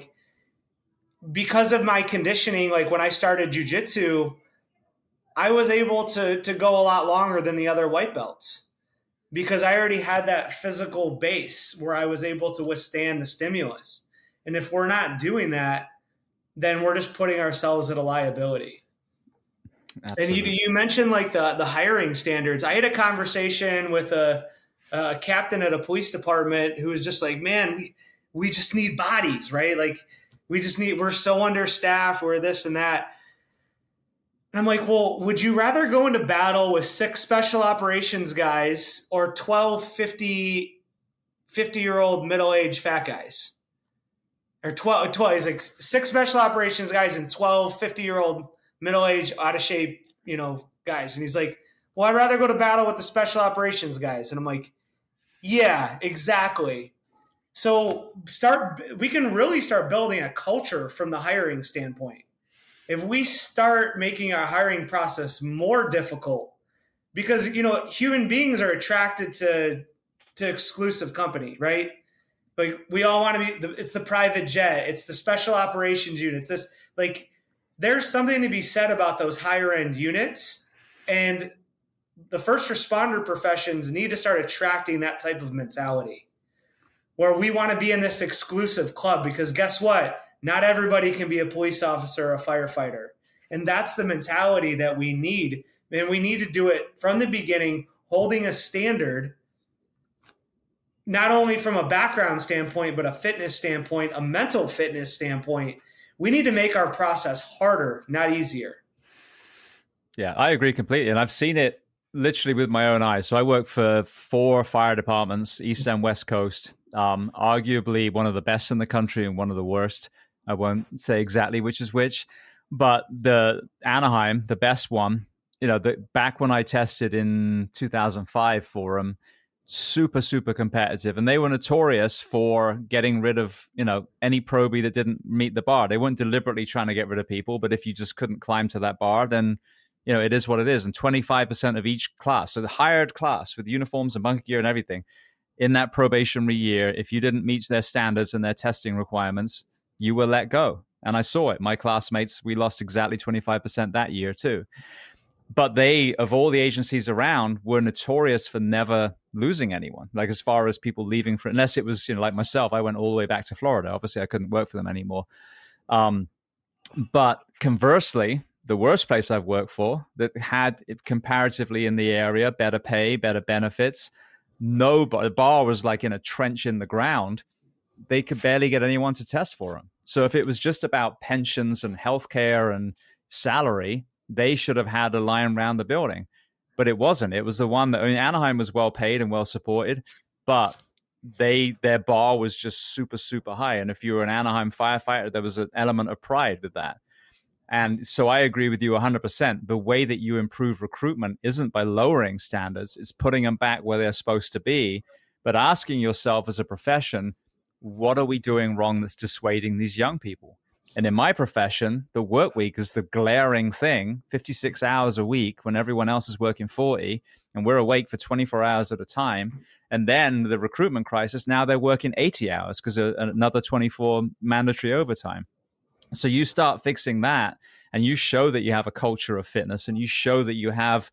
Speaker 2: because of my conditioning. Like when I started jiu-jitsu, I was able to go a lot longer than the other white belts, because I already had that physical base where I was able to withstand the stimulus. And if we're not doing that, then we're just putting ourselves at a liability. Absolutely. And you mentioned the hiring standards. I had a conversation with a captain at a police department who was just like, man, we just need bodies, right? Like we're so understaffed, we're this and that. And I'm like, well, would you rather go into battle with 6 special operations guys or 12 50-year-old middle-aged fat guys? Or 12, he's like 6 special operations guys and 12 50-year-old middle-aged, out-of-shape, guys. And he's like, well, I'd rather go to battle with the special operations guys. And I'm like, yeah, exactly. So we can really start building a culture from the hiring standpoint. If we start making our hiring process more difficult, because, human beings are attracted to exclusive company, right? Like we all want to be, it's the private jet, it's the special operations units. There's something to be said about those higher end units, and the first responder professions need to start attracting that type of mentality where we want to be in this exclusive club, because guess what? Not everybody can be a police officer or a firefighter. And that's the mentality that we need. And we need to do it from the beginning, holding a standard, not only from a background standpoint, but a fitness standpoint, a mental fitness standpoint. We need to make our process harder, not easier.
Speaker 1: Yeah, I agree completely. And I've seen it literally with my own eyes. So I work for 4 fire departments, East and West Coast, arguably one of the best in the country and one of the worst. I won't say exactly which is which, but the Anaheim, the best one, back when I tested in 2005 for them, super, super competitive. And they were notorious for getting rid of, any probie that didn't meet the bar. They weren't deliberately trying to get rid of people, but if you just couldn't climb to that bar, then, it is what it is. And 25% of each class, so the hired class with uniforms and bunker gear and everything, in that probationary year, if you didn't meet their standards and their testing requirements, you were let go. And I saw it. My classmates, we lost exactly 25% that year too. But they, of all the agencies around, were notorious for never losing anyone. Like as far as people leaving for, unless it was, like myself, I went all the way back to Florida. Obviously, I couldn't work for them anymore. But conversely, the worst place I've worked for that had comparatively in the area better pay, better benefits. The bar was like in a trench in the ground. They could barely get anyone to test for them. So if it was just about pensions and healthcare and salary, they should have had a line around the building. But it wasn't. It was the one that, Anaheim was well paid and well supported, but their bar was just super, super high. And if you were an Anaheim firefighter, there was an element of pride with that. And so I agree with you 100%. The way that you improve recruitment isn't by lowering standards. It's putting them back where they're supposed to be, but asking yourself as a profession, what are we doing wrong that's dissuading these young people? And in my profession, the work week is the glaring thing, 56 hours a week when everyone else is working 40 and we're awake for 24 hours at a time. And then the recruitment crisis, now they're working 80 hours because another 24 mandatory overtime. So you start fixing that and you show that you have a culture of fitness and you show that you have,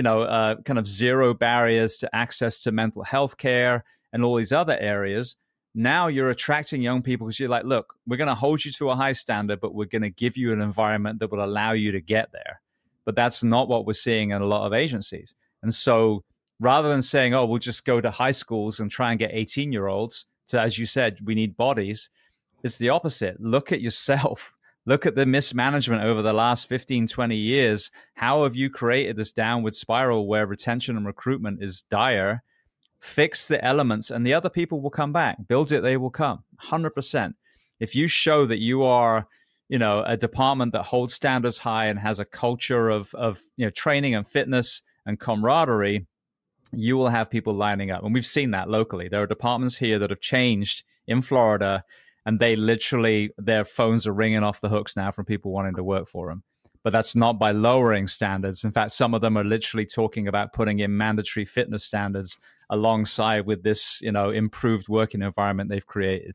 Speaker 1: kind of zero barriers to access to mental health care and all these other areas. Now you're attracting young people because you're like, look, we're going to hold you to a high standard, but we're going to give you an environment that will allow you to get there. But that's not what we're seeing in a lot of agencies. And so rather than saying, oh, we'll just go to high schools and try and get 18-year-olds to, as you said, we need bodies, it's the opposite. Look at yourself. Look at the mismanagement over the last 15, 20 years. How have you created this downward spiral where retention and recruitment is dire? Fix the elements and the other people will come back. Build it, they will come. 100%. If you show that you are, a department that holds standards high and has a culture of training and fitness and camaraderie, you will have people lining up. And we've seen that locally. There are departments here that have changed in Florida, and they literally, their phones are ringing off the hooks now from people wanting to work for them. But that's not by lowering standards. In fact, some of them are literally talking about putting in mandatory fitness standards alongside with this, improved working environment they've created.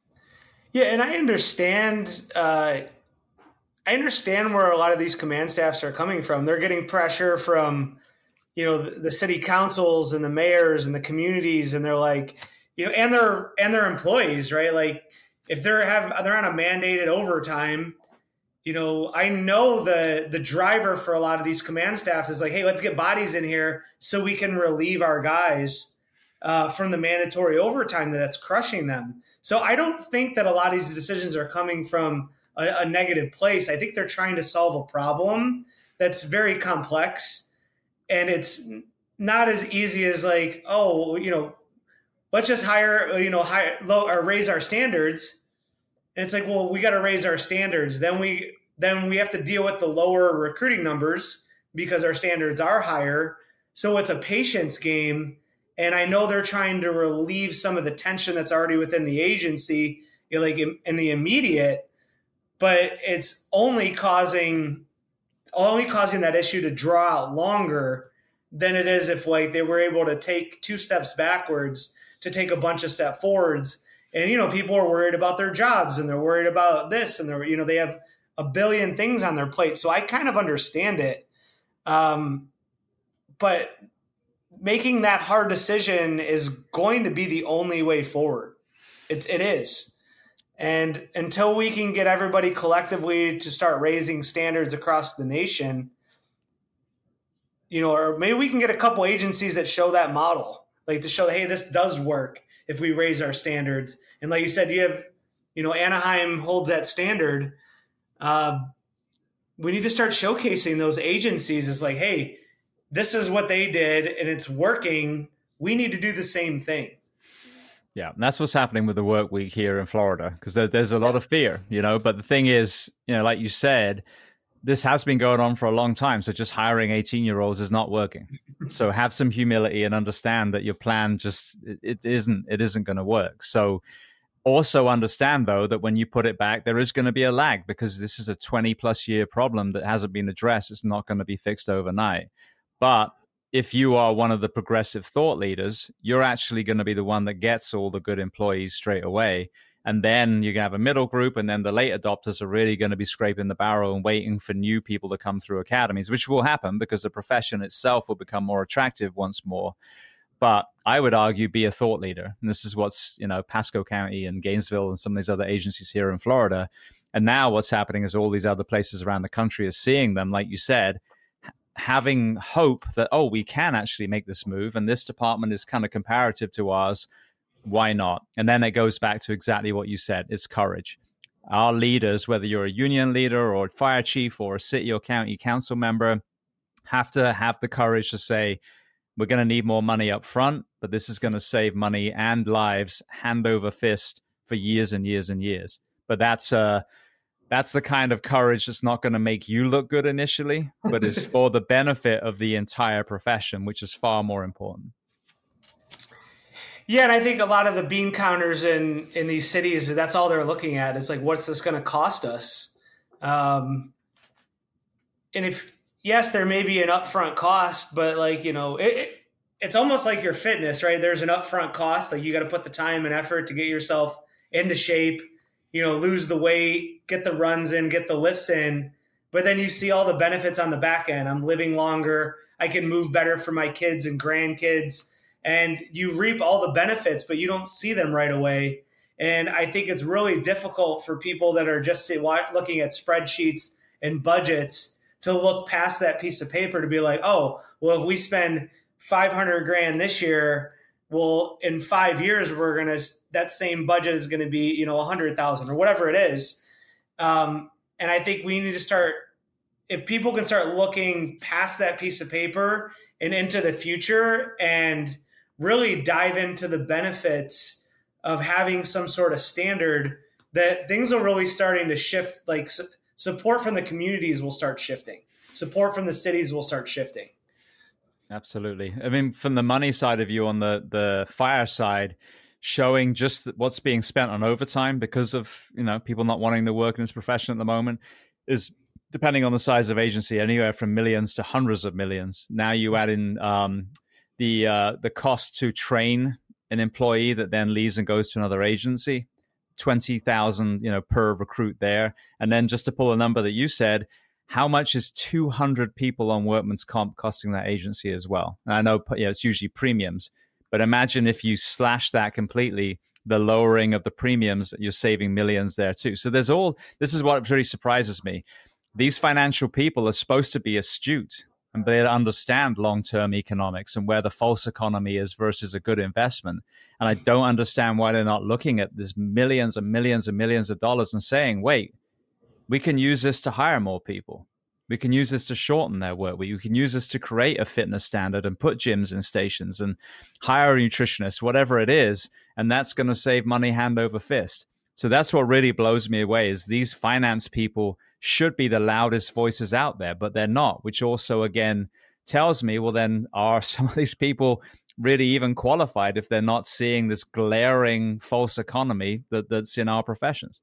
Speaker 2: Yeah, and I understand. I understand where a lot of these command staffs are coming from. They're getting pressure from, the city councils and the mayors and the communities, and they're like, and their employees, right? Like if they're on a mandated overtime. I know the driver for a lot of these command staff is like, hey, let's get bodies in here so we can relieve our guys from the mandatory overtime that's crushing them. So I don't think that a lot of these decisions are coming from a negative place. I think they're trying to solve a problem that's very complex, and it's not as easy as like, oh, let's just raise our standards. And it's like, well, we got to raise our standards. Then we have to deal with the lower recruiting numbers because our standards are higher. So it's a patience game. And I know they're trying to relieve some of the tension that's already within the agency, like in the immediate, but it's only causing that issue to draw out longer than it is if like they were able to take 2 steps backwards to take a bunch of steps forwards. And, people are worried about their jobs and they're worried about this and they have a billion things on their plate. So I kind of understand it. But making that hard decision is going to be the only way forward. It is. And until we can get everybody collectively to start raising standards across the nation, or maybe we can get a couple agencies that show that model, like to show, hey, this does work if we raise our standards. And like you said, you have, Anaheim holds that standard. We need to start showcasing those agencies as like, hey, this is what they did and it's working. We need to do the same thing.
Speaker 1: Yeah, and that's what's happening with the work week here in Florida, because there's a lot of fear, but the thing is, like you said, this has been going on for a long time. So just hiring 18-year-olds is not working. So have some humility and understand that your plan it isn't going to work. So also understand, though, that when you put it back, there is going to be a lag because this is a 20+ year problem that hasn't been addressed. It's not going to be fixed overnight. But if you are one of the progressive thought leaders, you're actually going to be the one that gets all the good employees straight away. And then you're going to have a middle group, and then the late adopters are really going to be scraping the barrel and waiting for new people to come through academies, which will happen because the profession itself will become more attractive once more. But I would argue be a thought leader. And this is what's, Pasco County and Gainesville and some of these other agencies here in Florida. And now what's happening is all these other places around the country are seeing them, like you said, having hope that, we can actually make this move. And this department is kind of comparative to ours. Why not? And then it goes back to exactly what you said. It's courage. Our leaders, whether you're a union leader or a fire chief or a city or county council member, have to have the courage to say, we're going to need more money up front, but this is going to save money and lives hand over fist for years and years and years. But that's the kind of courage that's not going to make you look good initially, but is for the benefit of the entire profession, which is far more important.
Speaker 2: Yeah, and I think a lot of the bean counters in these cities, that's all they're looking at. It's like, what's this going to cost us? And yes, there may be an upfront cost, but it's almost like your fitness, right? There's an upfront cost. Like you got to put the time and effort to get yourself into shape, lose the weight, get the runs in, get the lifts in. But then you see all the benefits on the back end. I'm living longer. I can move better for my kids and grandkids. And you reap all the benefits, but you don't see them right away. And I think it's really difficult for people that are just looking at spreadsheets and budgets to look past that piece of paper to be like, oh, well, if we spend $500,000 this year, well, in 5 years, that same budget is going to be, $100,000 or whatever it is. And I think we need to start, if people can start looking past that piece of paper and into the future and really dive into the benefits of having some sort of standard, that things are really starting to shift. Like support from the communities will start shifting. Support from the cities will start shifting.
Speaker 1: Absolutely. I mean, from the money side of you on the fire side, showing just what's being spent on overtime because of, people not wanting to work in this profession at the moment is, depending on the size of agency, anywhere from millions to hundreds of millions. Now you add in the cost to train an employee that then leaves and goes to another agency, 20,000, per recruit there. And then just to pull a number that you said, how much is 200 people on workman's comp costing that agency as well? And I know it's usually premiums, but imagine if you slash that completely, the lowering of the premiums, you're saving millions there too. So this is what really surprises me. These financial people are supposed to be astute and they understand long-term economics and where the false economy is versus a good investment. And I don't understand why they're not looking at this millions and millions and millions of dollars and saying, wait, we can use this to hire more people. We can use this to shorten their work week. We can use this to create a fitness standard and put gyms in stations and hire a nutritionist, whatever it is. And that's going to save money hand over fist. So that's what really blows me away is these finance people should be the loudest voices out there, but they're not, which also, again, tells me, well, then are some of these people really even qualified if they're not seeing this glaring false economy that's in our professions?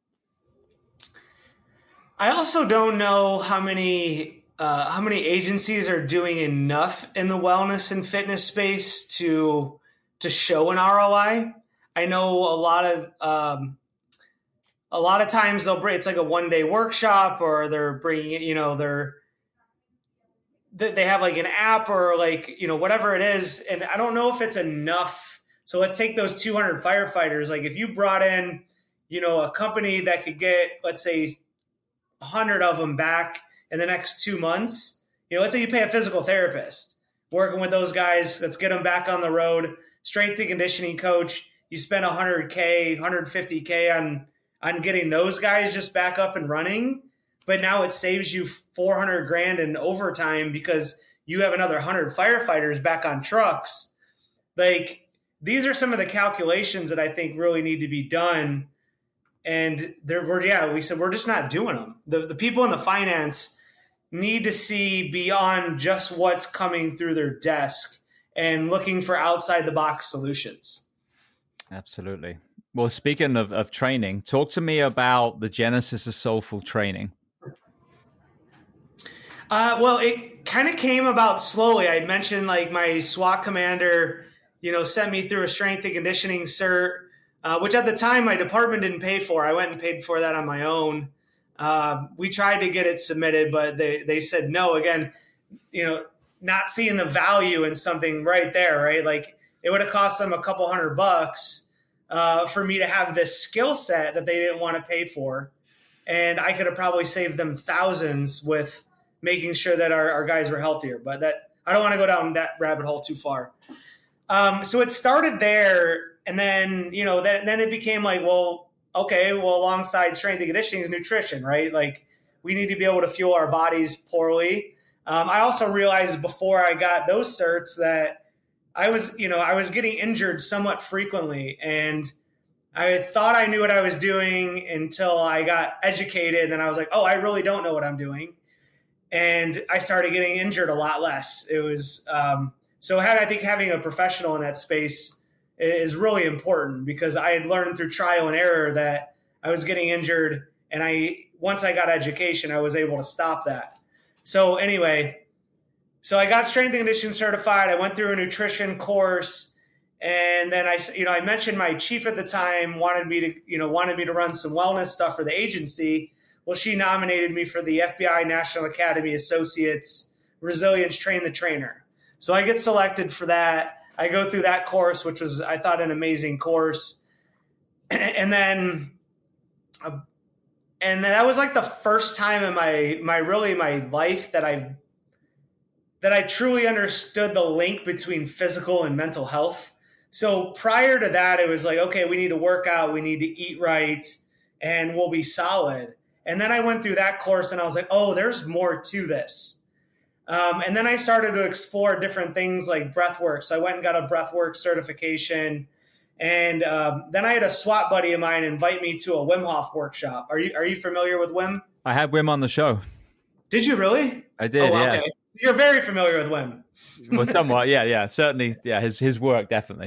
Speaker 2: I also don't know how many agencies are doing enough in the wellness and fitness space to show an ROI. I know a lot of times it's like a 1-day workshop, or they're bringing it, they have like an app or whatever it is. And I don't know if it's enough. So let's take those 200 firefighters. Like if you brought in, a company that could get, let's say, 100 of them back in the next 2 months, let's say you pay a physical therapist working with those guys. Let's get them back on the road. Strength and conditioning coach. You spend $100K, $150K on getting those guys just back up and running. But now it saves you $400,000 in overtime because you have another 100 firefighters back on trucks. Like, these are some of the calculations that I think really need to be done. And we said, we're just not doing them. The people in the finance need to see beyond just what's coming through their desk and looking for outside the box solutions. Absolutely.
Speaker 1: Well, speaking of training, talk to me about the genesis of Soulful Training.
Speaker 2: Well, it kind of came about slowly. I mentioned like my SWAT commander, sent me through a strength and conditioning cert. which at the time my department didn't pay for. I went and paid for that on my own. We tried to get it submitted, but they said no. Again, not seeing the value in something right there, right? Like it would have cost them a couple $100 for me to have this skill set that they didn't want to pay for. And I could have probably saved them thousands with making sure that our guys were healthier. But I don't want to go down that rabbit hole too far. So it started there. And then, then it became like, alongside strength and conditioning is nutrition, right? Like we need to be able to fuel our bodies poorly. I also realized before I got those certs that I was getting injured somewhat frequently, and I thought I knew what I was doing until I got educated. And then I was like, oh, I really don't know what I'm doing. And I started getting injured a lot less. It was, I think having a professional in that space is really important, because I had learned through trial and error that I was getting injured. And once I got education, I was able to stop that. So anyway, I got strength and conditioning certified. I went through a nutrition course, and then I mentioned my chief at the time wanted me to run some wellness stuff for the agency. Well, she nominated me for the FBI National Academy Associates Resilience Train the Trainer. So I get selected for that. I go through that course, which was, I thought, an amazing course. And then that was like the first time in my life that I truly understood the link between physical and mental health. So prior to that, it was like, okay, we need to work out, we need to eat right, and we'll be solid. And then I went through that course and I was like, oh, there's more to this. And then I started to explore different things like breath work. So I went and got a breath work certification. And then I had a SWAT buddy of mine invite me to a Wim Hof workshop. Are you familiar with Wim?
Speaker 1: I had Wim on the show.
Speaker 2: Did you really?
Speaker 1: I did, yeah. Okay.
Speaker 2: So you're very familiar with Wim.
Speaker 1: Well, somewhat, yeah. Certainly, yeah, his work, definitely.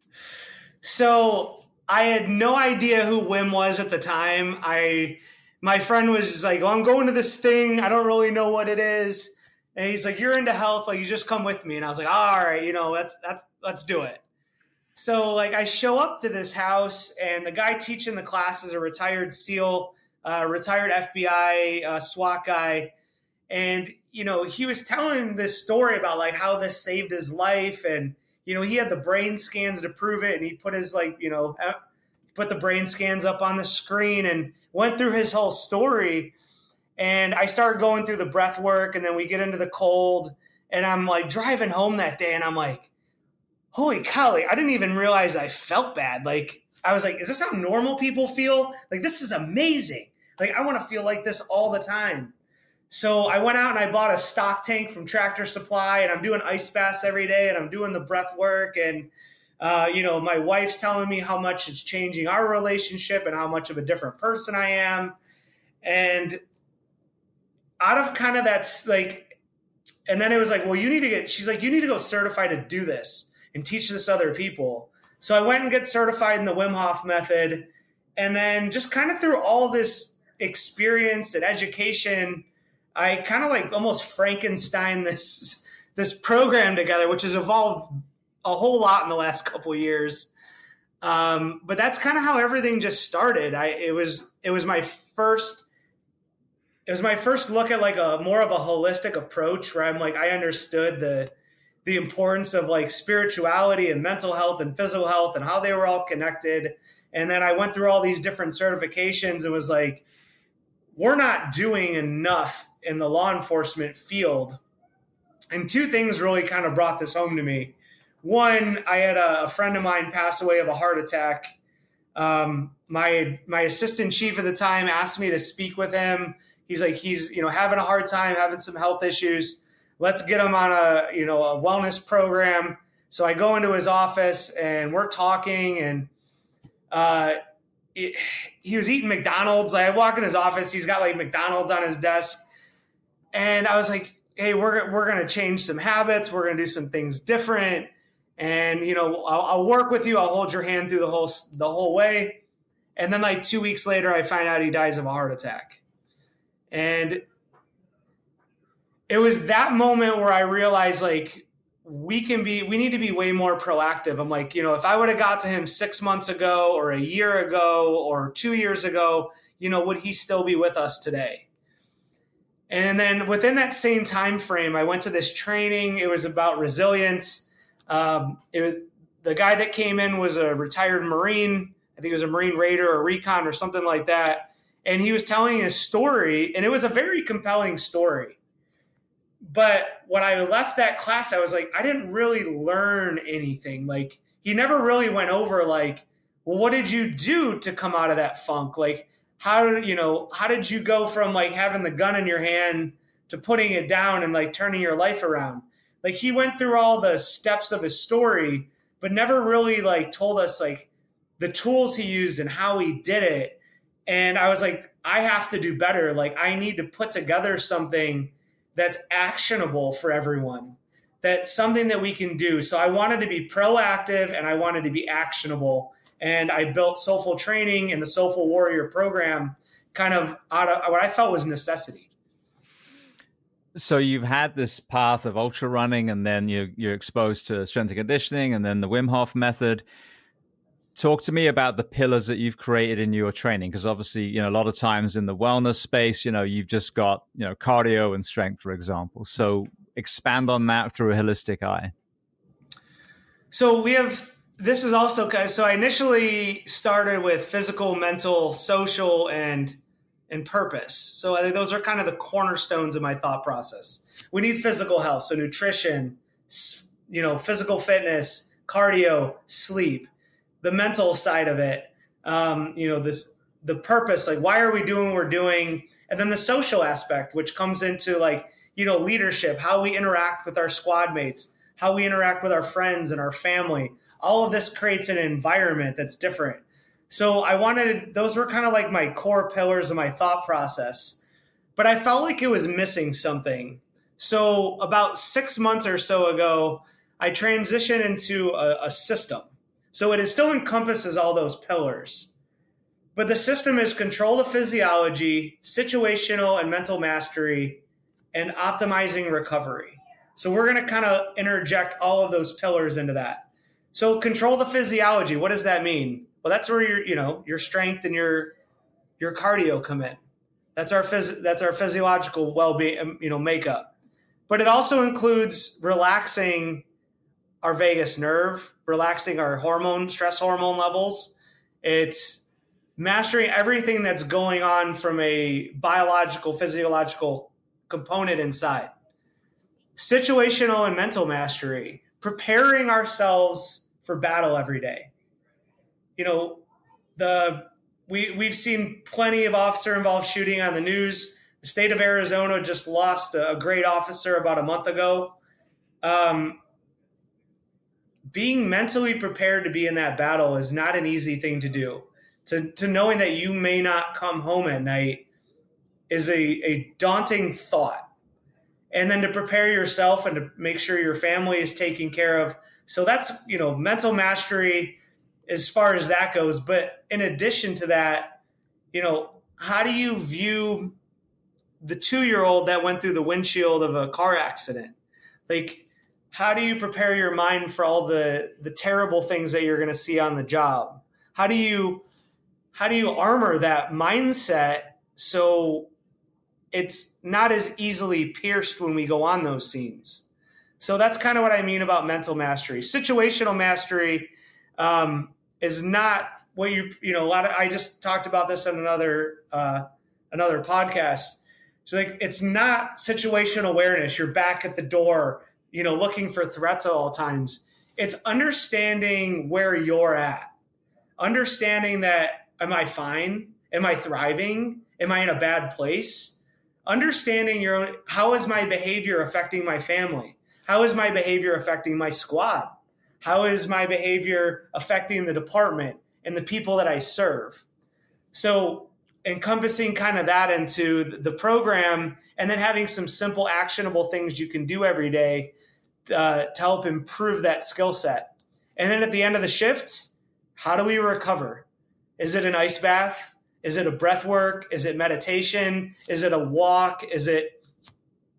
Speaker 2: So I had no idea who Wim was at the time. My friend was like, I'm going to this thing. I don't really know what it is. And he's like, you're into health. Like, you just come with me. And I was like, all right, let's do it. So like I show up to this house, and the guy teaching the class is a retired SEAL, retired FBI SWAT guy. And, he was telling this story about like how this saved his life. And, he had the brain scans to prove it. And he put his put the brain scans up on the screen and went through his whole story. And I started going through the breath work, and then we get into the cold, and I'm like driving home that day, and I'm like, holy cow, I didn't even realize I felt bad. Like, I was like, is this how normal people feel? Like, this is amazing. Like, I want to feel like this all the time. So I went out and I bought a stock tank from Tractor Supply, and I'm doing ice baths every day, and I'm doing the breath work. And, my wife's telling me how much it's changing our relationship and how much of a different person I am. And out of kind of that's like, and then it was like, well, she's like, you need to go certified to do this and teach this to other people. So I went and get certified in the Wim Hof method. And then just kind of through all this experience and education, I kind of like almost Frankenstein this program together, which has evolved a whole lot in the last couple of years. But that's kind of how everything just started. It was my first look at like a more of a holistic approach, where I'm like, I understood the importance of like spirituality and mental health and physical health and how they were all connected. And then I went through all these different certifications and was like, we're not doing enough in the law enforcement field. And two things really kind of brought this home to me. One, I had a friend of mine pass away of a heart attack. My assistant chief at the time asked me to speak with him. He's like, he's having a hard time, having some health issues. Let's get him on a wellness program. So I go into his office and we're talking, and he was eating McDonald's. I walk in his office. He's got like McDonald's on his desk. And I was like, hey, we're going to change some habits. We're going to do some things different. And, I'll work with you. I'll hold your hand through the whole way. And then like 2 weeks later, I find out he dies of a heart attack. And it was that moment where I realized, like, we need to be way more proactive. I'm like, if I would have got to him 6 months ago or a year ago or 2 years ago, would he still be with us today? And then within that same time frame, I went to this training. It was about resilience. The guy that came in was a retired Marine. I think it was a Marine Raider or Recon or something like that. And he was telling his story, and it was a very compelling story. But when I left that class, I was like, I didn't really learn anything. Like, he never really went over like, well, what did you do to come out of that funk? Like, how did you go from like having the gun in your hand to putting it down and like turning your life around? Like, he went through all the steps of his story, but never really like told us like the tools he used and how he did it. And I was like, I have to do better. Like, I need to put together something that's actionable for everyone. That's something that we can do. So I wanted to be proactive and I wanted to be actionable. And I built Soulful Training and the Soulful Warrior program kind of out of what I felt was necessity.
Speaker 1: So you've had this path of ultra running, and then you're exposed to strength and conditioning, and then the Wim Hof method. Talk to me about the pillars that you've created in your training, because obviously, a lot of times in the wellness space, you've just got, cardio and strength, for example. So expand on that through a holistic eye.
Speaker 2: So this is also, so I initially started with physical, mental, social, and purpose. So I think those are kind of the cornerstones of my thought process. We need physical health, so nutrition, physical fitness, cardio, sleep. The mental side of it, the purpose, like why are we doing what we're doing? And then the social aspect, which comes into like, leadership, how we interact with our squad mates, how we interact with our friends and our family. All of this creates an environment that's different. So those were kind of like my core pillars of my thought process, but I felt like it was missing something. So about 6 months or so ago, I transitioned into a system. So it still encompasses all those pillars, but the system is control the physiology, situational and mental mastery, and optimizing recovery. So we're going to kind of interject all of those pillars into that. So control the physiology. What does that mean? Well, that's where your strength and your cardio come in. That's our physiological well-being, makeup. But it also includes relaxing our vagus nerve, relaxing our stress hormone levels. It's mastering everything that's going on from a biological, physiological component inside. Situational and mental mastery, preparing ourselves for battle every day. We've seen plenty of officer-involved shooting on the news. The state of Arizona just lost a great officer about a month ago. Being mentally prepared to be in that battle is not an easy thing to do. To knowing that you may not come home at night is a daunting thought. And then to prepare yourself and to make sure your family is taken care of. So that's, mental mastery as far as that goes. But in addition to that, how do you view the 2-year-old that went through the windshield of a car accident? Like, how do you prepare your mind for all the terrible things that you're going to see on the job? How do you armor that mindset so it's not as easily pierced when we go on those scenes? So that's kind of what I mean about mental mastery. Situational mastery is not what I just talked about this on another podcast. So like, it's not situational awareness. You're back at the door, looking for threats at all times. It's understanding where you're at, understanding that, am I fine? Am I thriving? Am I in a bad place? Understanding how is my behavior affecting my family? How is my behavior affecting my squad? How is my behavior affecting the department and the people that I serve? So encompassing kind of that into the program, and then having some simple actionable things you can do every day to help improve that skill set. And then at the end of the shift, how do we recover? Is it an ice bath? Is it a breath work? Is it meditation? Is it a walk? Is it,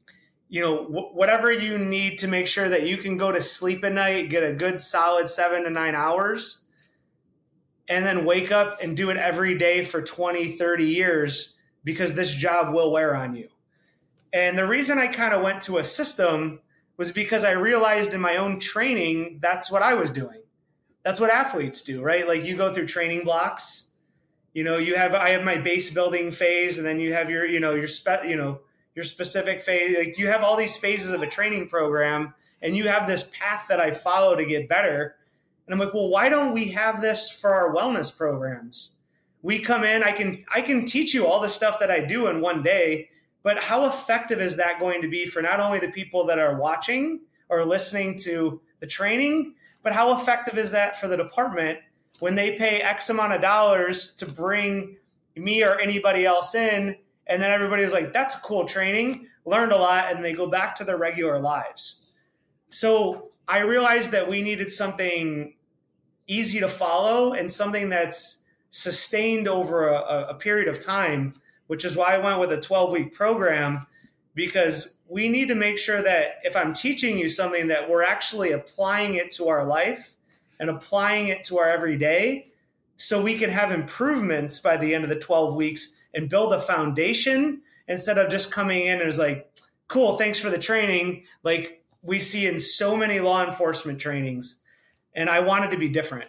Speaker 2: whatever you need to make sure that you can go to sleep at night, get a good solid 7 to 9 hours, and then wake up and do it every day for 20, 30 years, because this job will wear on you. And the reason I kind of went to a system was because I realized in my own training, that's what I was doing. That's what athletes do, right? Like you go through training blocks. I have my base building phase, and then you have your specific phase. Like you have all these phases of a training program, and you have this path that I follow to get better. And I'm like, well, why don't we have this for our wellness programs? We come in, I can teach you all the stuff that I do in one day, but how effective is that going to be for not only the people that are watching or listening to the training, but how effective is that for the department when they pay X amount of dollars to bring me or anybody else in, and then everybody's like, that's a cool training, learned a lot, and they go back to their regular lives. So I realized that we needed something easy to follow and something that's sustained over a period of time, which is why I went with a 12-week program, because we need to make sure that if I'm teaching you something, that we're actually applying it to our life and applying it to our everyday, so we can have improvements by the end of the 12 weeks and build a foundation, instead of just coming in and it's like, cool, thanks for the training, like we see in so many law enforcement trainings. And I wanted to be different.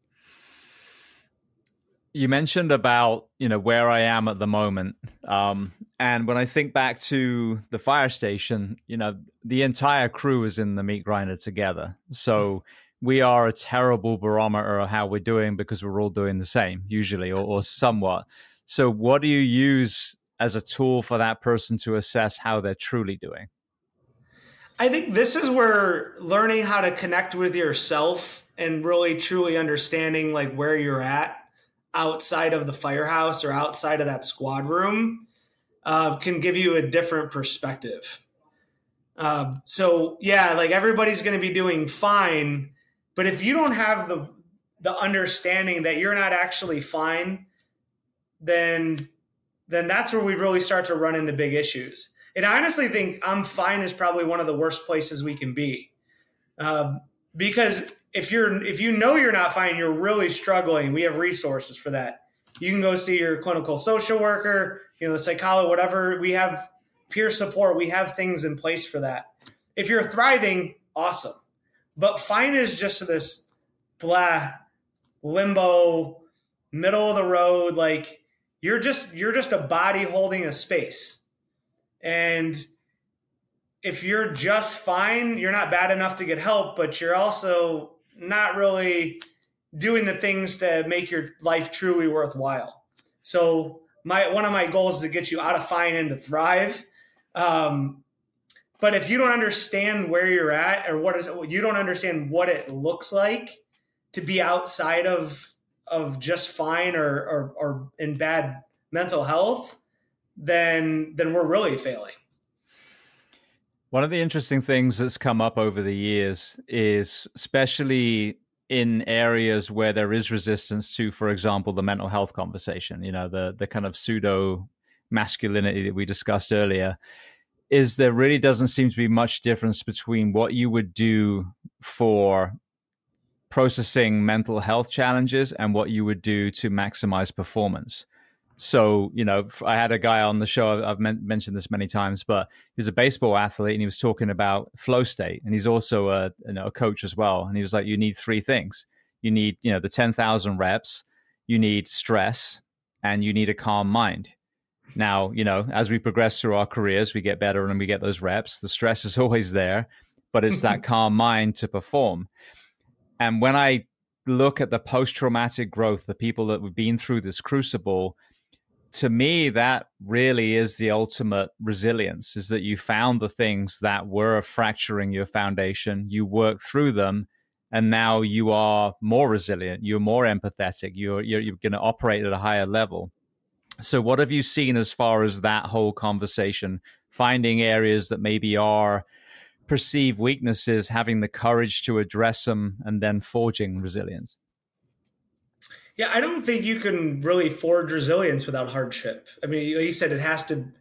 Speaker 1: You mentioned about, where I am at the moment. And when I think back to the fire station, the entire crew is in the meat grinder together. So we are a terrible barometer of how we're doing, because we're all doing the same usually, or somewhat. So what do you use as a tool for that person to assess how they're truly doing?
Speaker 2: I think this is where learning how to connect with yourself and really truly understanding like where you're at outside of the firehouse or outside of that squad room can give you a different perspective. So yeah, like everybody's going to be doing fine, but if you don't have the understanding that you're not actually fine, then that's where we really start to run into big issues. And I honestly think I'm fine is probably one of the worst places we can be. Because if you know you're not fine, you're really struggling, we have resources for that. You can go see your clinical social worker, the psychologist, whatever. We have peer support. We have things in place for that. If you're thriving, awesome. But fine is just this blah, limbo, middle of the road. Like you're just a body holding a space. And if you're just fine, you're not bad enough to get help, but you're also not really doing the things to make your life truly worthwhile. So one of my goals is to get you out of fine and to thrive. But if you don't understand where you're at, or you don't understand what it looks like to be outside of just fine or in bad mental health, then we're really failing.
Speaker 1: One of the interesting things that's come up over the years is, especially in areas where there is resistance to, for example, the mental health conversation, the kind of pseudo masculinity that we discussed earlier, is there really doesn't seem to be much difference between what you would do for processing mental health challenges and what you would do to maximize performance. So, I had a guy on the show, I've mentioned this many times, but he was a baseball athlete and he was talking about flow state. And he's also a coach as well. And he was like, you need three things. You need, the 10,000 reps, you need stress, and you need a calm mind. Now, as we progress through our careers, we get better and we get those reps. The stress is always there, but it's that calm mind to perform. And when I look at the post-traumatic growth, the people that have been through this crucible, to me, that really is the ultimate resilience, is that you found the things that were fracturing your foundation, you work through them, and now you are more resilient, you're more empathetic, you're going to operate at a higher level. So what have you seen as far as that whole conversation, finding areas that maybe are perceived weaknesses, having the courage to address them, and then forging resilience?
Speaker 2: Yeah, I don't think you can really forge resilience without hardship. I mean, you said it has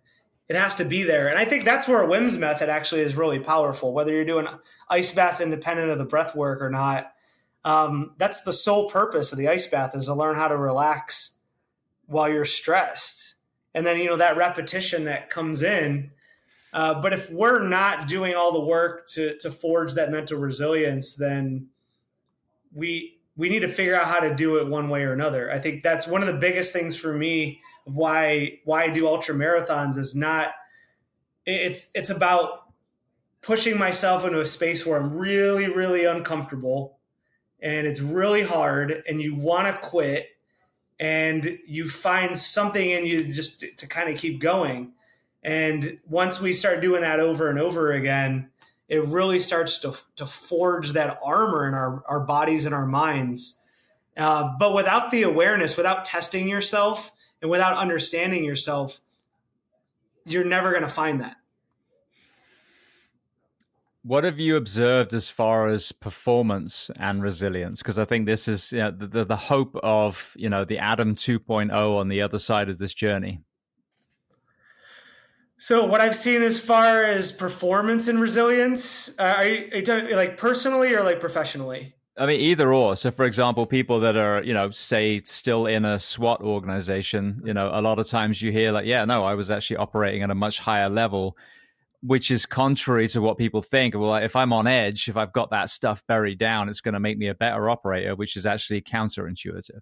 Speaker 2: it has to be there. And I think that's where a WIMS method actually is really powerful, whether you're doing ice baths independent of the breath work or not. That's the sole purpose of the ice bath, is to learn how to relax while you're stressed. And then, that repetition that comes in. But if we're not doing all the work to forge that mental resilience, then we need to figure out how to do it one way or another. I think that's one of the biggest things for me of why I do ultra marathons is not, it's about pushing myself into a space where I'm really, really uncomfortable and it's really hard and you want to quit and you find something in you just to kind of keep going. And once we start doing that over and over again, it really starts to forge that armor in our bodies and our minds. But without the awareness, without testing yourself and without understanding yourself, you're never going to find that.
Speaker 1: What have you observed as far as performance and resilience? Because I think this is the hope of, the Adam 2.0 on the other side of this journey.
Speaker 2: So what I've seen as far as performance and resilience, are you talking like personally or like professionally?
Speaker 1: I mean, either or. So, for example, people that are, say still in a SWAT organization, a lot of times you hear like, I was actually operating at a much higher level, which is contrary to what people think. Well, if I'm on edge, if I've got that stuff buried down, it's going to make me a better operator, which is actually counterintuitive.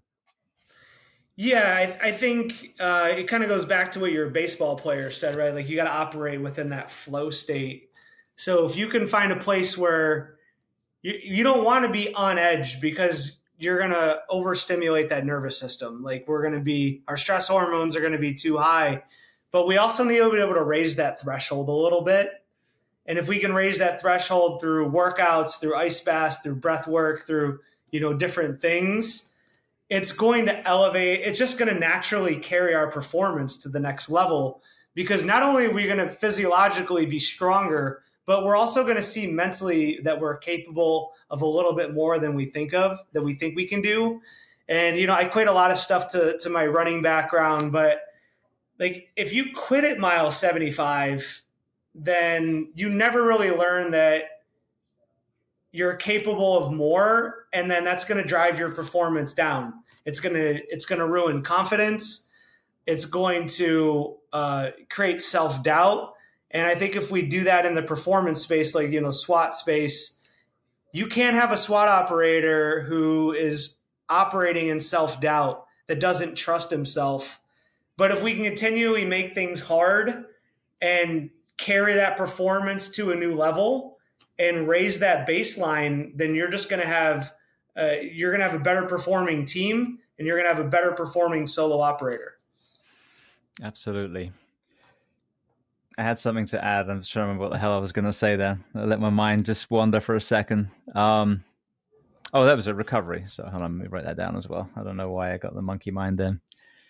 Speaker 2: Yeah, I think it kind of goes back to what your baseball player said, right? Like you got to operate within that flow state. So if you can find a place where you don't want to be on edge because you're going to overstimulate that nervous system. Like our stress hormones are going to be too high, but we also need to be able to raise that threshold a little bit. And if we can raise that threshold through workouts, through ice baths, through breath work, through, different things, it's going to elevate. It's just going to naturally carry our performance to the next level, because not only are we going to physiologically be stronger, but we're also going to see mentally that we're capable of a little bit more than we think we can do. And, I equate a lot of stuff to my running background, but like if you quit at mile 75, then you never really learn that you're capable of more, and then that's going to drive your performance down. It's going to ruin confidence. It's going to create self-doubt. And I think if we do that in the performance space, like, SWAT space, you can't have a SWAT operator who is operating in self-doubt, that doesn't trust himself. But if we can continually make things hard and carry that performance to a new level and raise that baseline, then you're just going to have a better performing team, and you're going to have a better performing solo operator. Absolutely.
Speaker 1: I had something to add. I'm just trying to remember what the hell I was going to say there. I let my mind just wander for a second. That was a recovery. So hold on, let me write that down as well. I don't know why I got the monkey mind then.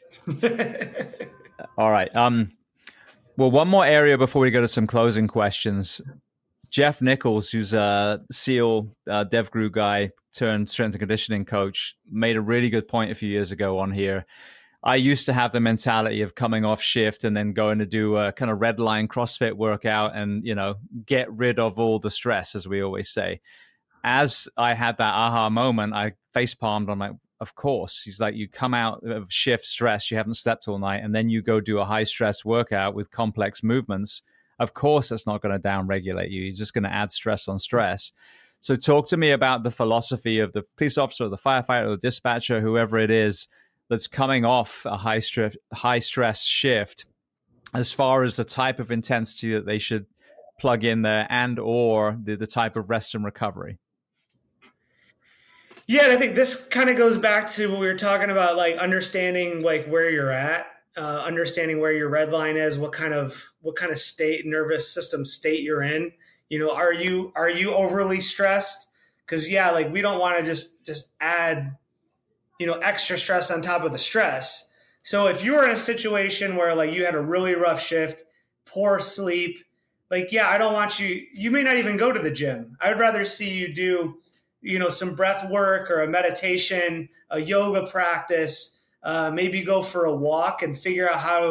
Speaker 1: All right. Well, one more area before we go to some closing questions. Jeff Nichols, who's a SEAL DevGru guy turned strength and conditioning coach, made a really good point a few years ago on here. I used to have the mentality of coming off shift and then going to do a kind of red line CrossFit workout and, get rid of all the stress, as we always say. As I had that aha moment, I face palmed. I'm like, of course. He's like, you come out of shift stress, you haven't slept all night, and then you go do a high stress workout with complex movements. Of course, that's not going to down-regulate you. You're just going to add stress on stress. So talk to me about the philosophy of the police officer, or the firefighter, or the dispatcher, whoever it is, that's coming off a high-stress shift, as far as the type of intensity that they should plug in there and or the type of rest and recovery.
Speaker 2: Yeah, and I think this kind of goes back to what we were talking about, like understanding like where you're at. Understanding where your red line is, what kind of state, nervous system state you're in. Are you overly stressed? Because like we don't want to just add, extra stress on top of the stress. So if you were in a situation where like you had a really rough shift, poor sleep, like, I don't want you may not even go to the gym. I would rather see you do, some breath work or a meditation, a yoga practice, maybe go for a walk and figure out how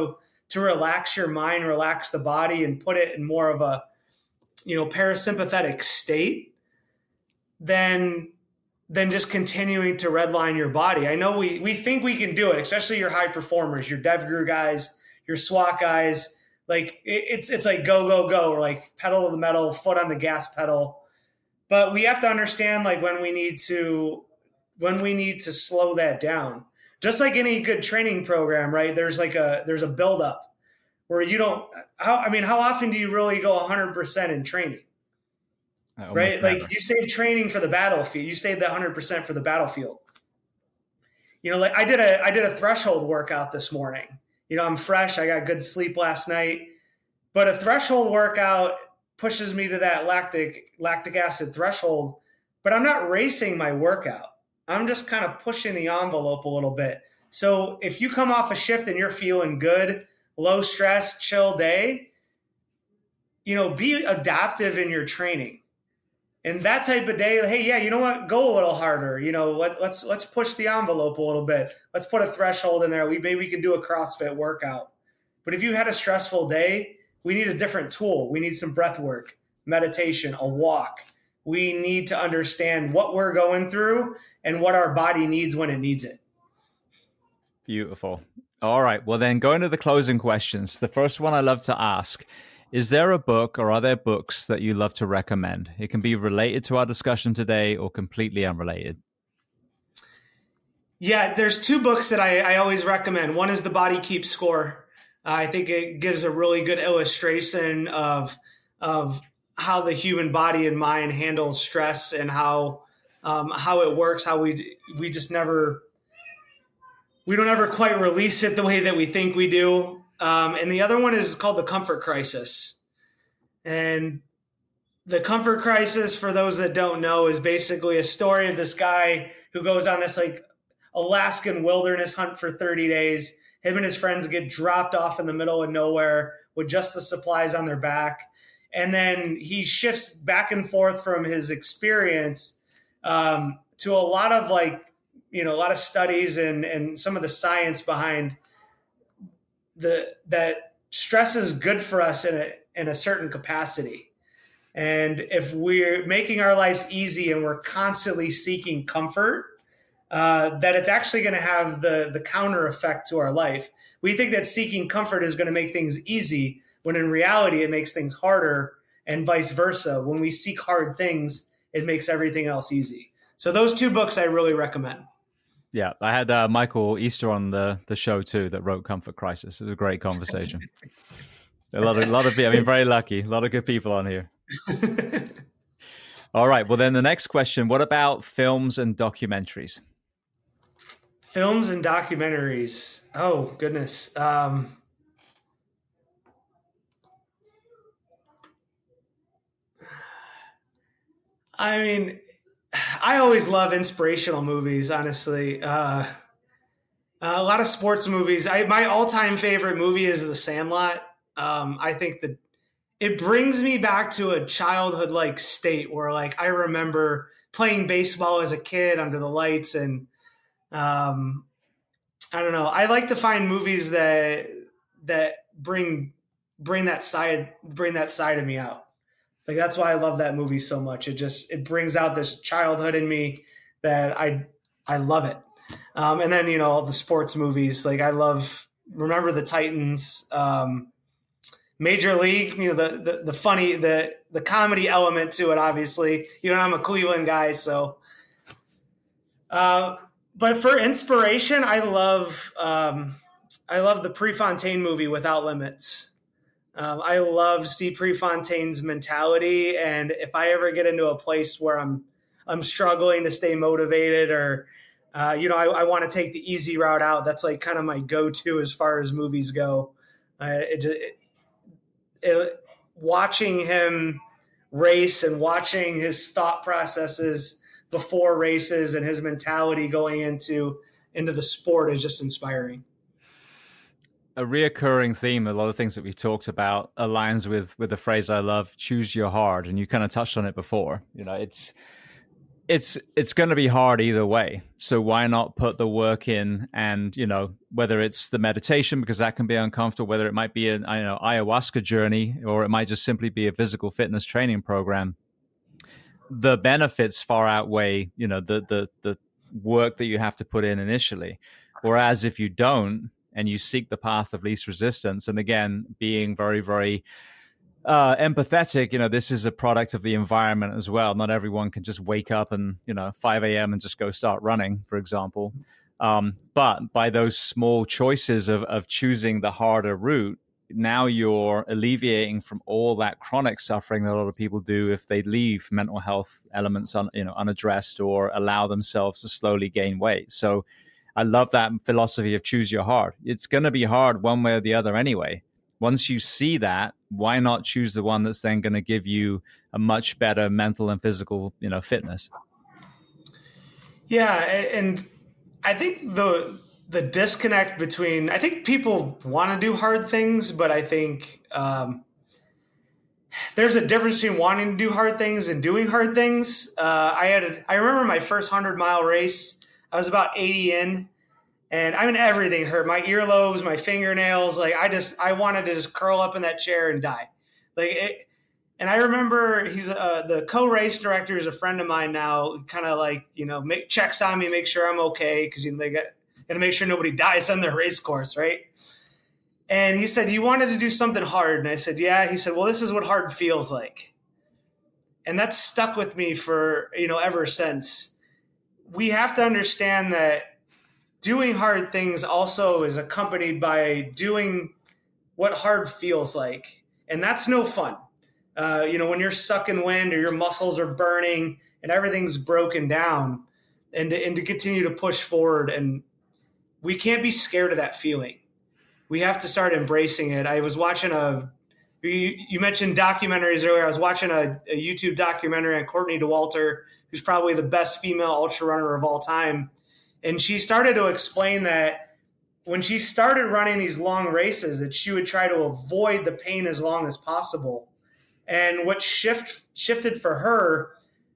Speaker 2: to relax your mind, relax the body, and put it in more of a, parasympathetic state than just continuing to redline your body. I know we think we can do it, especially your high performers, your DevGru guys, your SWAT guys. Like it's like go, go, go, or like pedal to the metal, foot on the gas pedal. But we have to understand like when we need to slow that down. Just like any good training program, right? There's a buildup where how often do you really go 100% in training? Right? Like you save training for the battlefield. You save the 100% for the battlefield. Like I did a threshold workout this morning. I'm fresh. I got good sleep last night, but a threshold workout pushes me to that lactic acid threshold, but I'm not racing my workout. I'm just kind of pushing the envelope a little bit. So if you come off a shift and you're feeling good, low stress, chill day, be adaptive in your training. And that type of day, hey, yeah, you know what? Go a little harder. Let's push the envelope a little bit. Let's put a threshold in there. Maybe we can do a CrossFit workout. But if you had a stressful day, we need a different tool. We need some breath work, meditation, a walk. We need to understand what we're going through and what our body needs when it needs it.
Speaker 1: Beautiful. All right. Well, then going to the closing questions. The first one I love to ask, is there a book or are there books that you love to recommend? It can be related to our discussion today or completely unrelated.
Speaker 2: Yeah, there's two books that I always recommend. One is The Body Keeps Score. I think it gives a really good illustration of how the human body and mind handles stress and how it works, how we don't ever quite release it the way that we think we do. And the other one is called The Comfort Crisis. And The Comfort Crisis, for those that don't know, is basically a story of this guy who goes on this like Alaskan wilderness hunt for 30 days. Him and his friends get dropped off in the middle of nowhere with just the supplies on their back. And then he shifts back and forth from his experience to a lot of a lot of studies and some of the science behind that stress is good for us in a certain capacity. And if we're making our lives easy and we're constantly seeking comfort, that it's actually going to have the counter effect to our life. We think that seeking comfort is going to make things easy, when in reality it makes things harder, and vice versa. When we seek hard things, it makes everything else easy. So those two books I really recommend.
Speaker 1: Yeah, I had Michael Easter on the show too that wrote Comfort Crisis. It was a great conversation. a lot of people. I mean, very lucky. A lot of good people on here. All right. Well, then the next question: what about films and documentaries?
Speaker 2: Films and documentaries. Oh goodness. I mean, I always love inspirational movies, honestly. A lot of sports movies. My all-time favorite movie is The Sandlot. I think that it brings me back to a childhood-like state where, like, I remember playing baseball as a kid under the lights, and I don't know. I like to find movies that bring that side of me out. Like, that's why I love that movie so much. It brings out this childhood in me that I love it. And then, the sports movies, like I love Remember the Titans, Major League, the funny, the comedy element to it, obviously. I'm a Cleveland guy, so but for inspiration, I love the Prefontaine movie Without Limits. I love Steve Prefontaine's mentality, and if I ever get into a place where I'm struggling to stay motivated, or I want to take the easy route out, that's like kind of my go-to as far as movies go. Watching him race and watching his thought processes before races and his mentality going into the sport is just inspiring.
Speaker 1: A reoccurring theme, a lot of things that we've talked about aligns with the phrase I love, choose your hard. And you kind of touched on it before. It's It's going to be hard either way. So why not put the work in? And whether it's the meditation, because that can be uncomfortable, whether it might be an ayahuasca journey, or it might just simply be a physical fitness training program, the benefits far outweigh the work that you have to put in initially. Whereas if you don't, and you seek the path of least resistance, and again, being very, very empathetic, this is a product of the environment as well. Not everyone can just wake up and 5 a.m. and just go start running, for example. But by those small choices of choosing the harder route, now you're alleviating from all that chronic suffering that a lot of people do if they leave mental health elements unaddressed, or allow themselves to slowly gain weight. So I love that philosophy of choose your heart. It's going to be hard one way or the other anyway. Once you see that, why not choose the one that's then going to give you a much better mental and physical, fitness?
Speaker 2: Yeah, and I think the disconnect between, I think people want to do hard things, but I think there's a difference between wanting to do hard things and doing hard things. I remember my first 100-mile race. I was about 80 in. And everything hurt. My earlobes, my fingernails. Like I wanted to just curl up in that chair and die. And I remember he's the co-race director is a friend of mine now. Kind of checks on me, make sure I'm okay, because they got to make sure nobody dies on their race course, right? And he said, "You wanted to do something hard," and I said, "Yeah." He said, "Well, this is what hard feels like," and that's stuck with me for ever since. We have to understand that doing hard things also is accompanied by doing what hard feels like. And that's no fun. When you're sucking wind or your muscles are burning and everything's broken down, and to continue to push forward. And we can't be scared of that feeling. We have to start embracing it. I was watching you mentioned documentaries earlier. I was watching a YouTube documentary on Courtney Dauwalter, who's probably the best female ultra runner of all time. And she started to explain that when she started running these long races, that she would try to avoid the pain as long as possible. And what shifted for her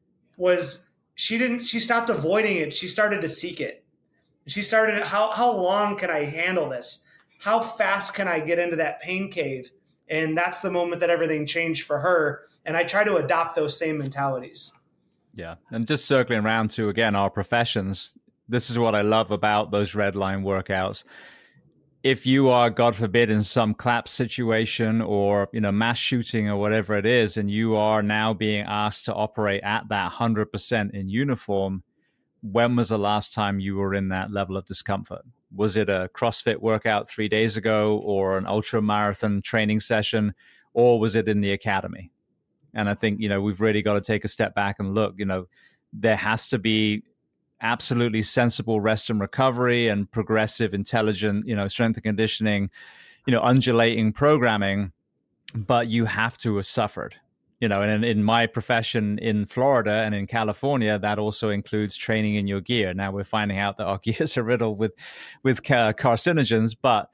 Speaker 2: was she stopped avoiding it. She started to seek it. She started, how long can I handle this? How fast can I get into that pain cave? And that's the moment that everything changed for her. And I try to adopt those same mentalities.
Speaker 1: Yeah. And just circling around to, again, our professions, this is what I love about those red line workouts. If you are, God forbid, in some clap situation or, mass shooting or whatever it is, and you are now being asked to operate at that 100% in uniform, when was the last time you were in that level of discomfort? Was it a CrossFit workout 3 days ago, or an ultra marathon training session, or was it in the academy? And I think, we've really got to take a step back and look, there has to be absolutely sensible rest and recovery and progressive, intelligent, strength and conditioning, undulating programming, but you have to have suffered, and in my profession in Florida and in California, that also includes training in your gear. Now we're finding out that our gears are riddled with carcinogens, but,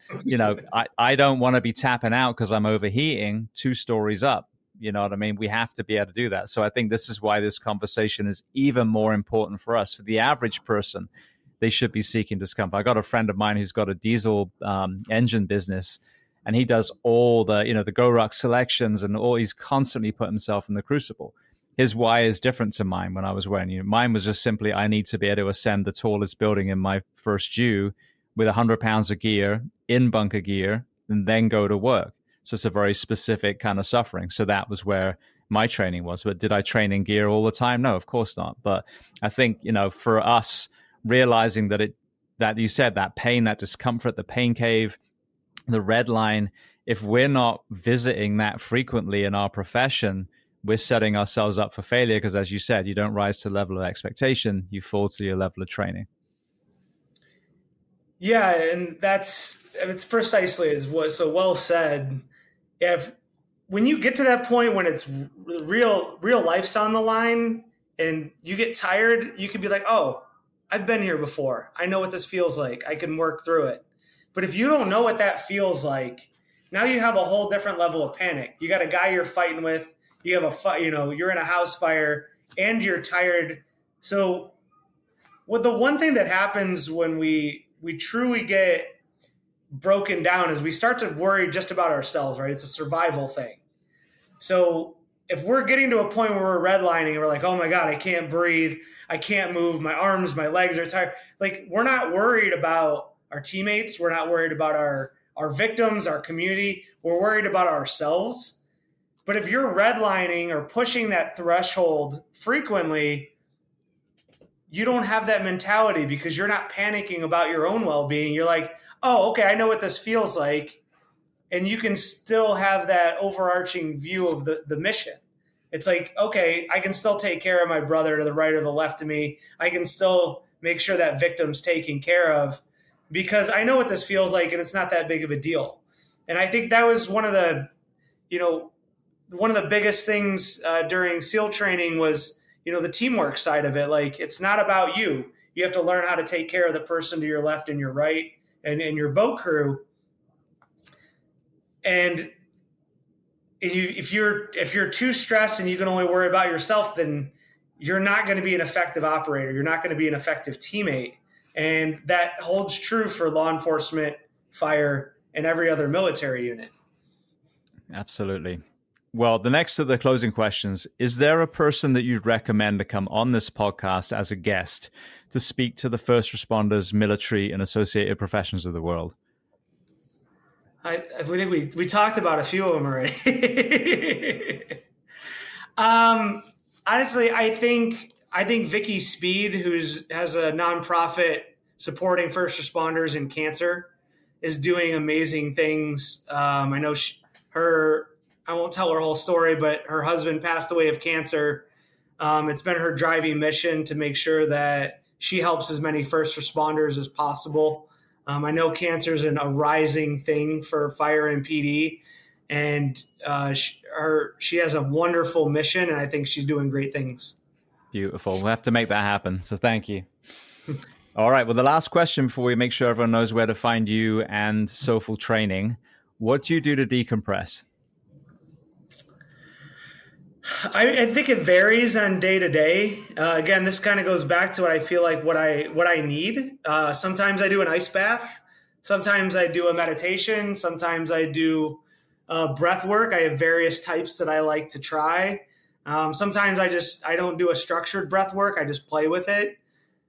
Speaker 1: I don't want to be tapping out because I'm overheating 2 stories up. You know what I mean? We have to be able to do that. So I think this is why this conversation is even more important for us. For the average person, they should be seeking discomfort. I got a friend of mine who's got a diesel engine business, and he does all the, the GoRuck selections and all. He's constantly put himself in the crucible. His why is different to mine when I was wearing. Mine was just simply, I need to be able to ascend the tallest building in my first U with 100 pounds of gear in bunker gear and then go to work. So it's a very specific kind of suffering. So that was where my training was. But did I train in gear all the time? No, of course not. But I think, for us, realizing that you said that pain, that discomfort, the pain cave, the red line, if we're not visiting that frequently in our profession, we're setting ourselves up for failure. Because as you said, you don't rise to the level of expectation, you fall to your level of training.
Speaker 2: Yeah, and it's precisely as was so well said. When you get to that point when it's real life's on the line and you get tired, you can be like, oh, I've been here before. I know what this feels like. I can work through it. But if you don't know what that feels like, now you have a whole different level of panic. You got a guy you're fighting with. You have you're in a house fire and you're tired So the one thing that happens when we truly get broken down is we start to worry just about ourselves, right? It's a survival thing. So if we're getting to a point where we're redlining and we're like, oh my God, I can't breathe, I can't move, my arms, my legs are tired. Like, we're not worried about our teammates. We're not worried about our victims, our community. We're worried about ourselves. But if you're redlining or pushing that threshold frequently, you don't have that mentality because you're not panicking about your own well-being. You're like, oh, okay, I know what this feels like. And you can still have that overarching view of the mission. It's like, okay, I can still take care of my brother to the right or the left of me. I can still make sure that victim's taken care of because I know what this feels like and it's not that big of a deal. And I think that was one of the biggest things during SEAL training was, the teamwork side of it. Like, it's not about you. You have to learn how to take care of the person to your left and your right and your boat crew. And if you're too stressed and you can only worry about yourself, then you're not going to be an effective operator. You're not going to be an effective teammate. And that holds true for law enforcement, fire, and every other military unit.
Speaker 1: Absolutely. Well, the next of the closing questions, is there a person that you'd recommend to come on this podcast as a guest to speak to the first responders, military, and associated professions of the world?
Speaker 2: I think we talked about a few of them already. Honestly, I think Vicky Speed, has a nonprofit supporting first responders in cancer, is doing amazing things. I know I won't tell her whole story, but her husband passed away of cancer. It's been her driving mission to make sure that she helps as many first responders as possible. I know cancer is a rising thing for fire and PD, and she has a wonderful mission, and I think she's doing great things.
Speaker 1: Beautiful. We'll have to make that happen. So thank you. All right. Well, the last question before we make sure everyone knows where to find you and Soulful Training. What do you do to decompress?
Speaker 2: I think it varies on day to day. Again, this kind of goes back to what I feel like what I need. Sometimes I do an ice bath. Sometimes I do a meditation. Sometimes I do breath work. I have various types that I like to try. Sometimes I don't do a structured breath work. I just play with it.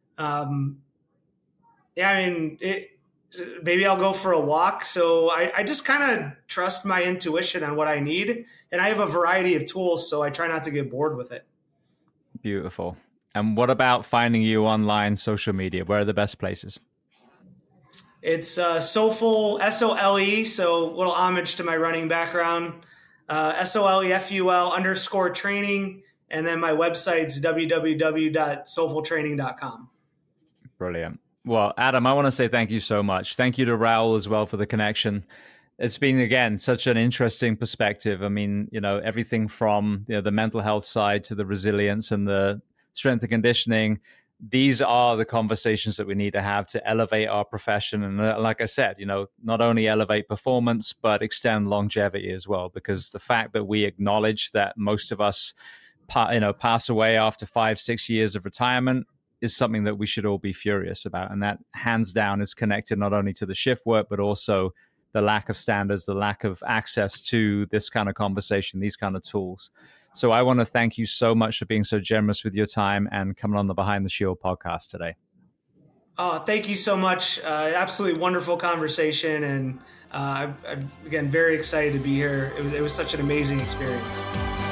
Speaker 2: Maybe I'll go for a walk. So I just kind of trust my intuition on what I need. And I have a variety of tools, so I try not to get bored with it.
Speaker 1: Beautiful. And what about finding you online, social media? Where are the best places?
Speaker 2: It's Soulful, SOLE, so a little homage to my running background, SOLEFUL_training. And then my website's www.soulfultraining.com.
Speaker 1: Brilliant. Well, Adam, I want to say thank you so much. Thank you to Raul as well for the connection. It's been, again, such an interesting perspective. I mean, everything from the mental health side to the resilience and the strength and conditioning. These are the conversations that we need to have to elevate our profession. And like I said, not only elevate performance, but extend longevity as well. Because the fact that we acknowledge that most of us, pass away after 5-6 years of retirement is something that we should all be furious about. And that hands down is connected not only to the shift work, but also the lack of standards, the lack of access to this kind of conversation, these kind of tools. So I want to thank you so much for being so generous with your time and coming on the Behind the Shield podcast today.
Speaker 2: Oh, thank you so much. Absolutely wonderful conversation. And I'm, again, very excited to be here. It was such an amazing experience.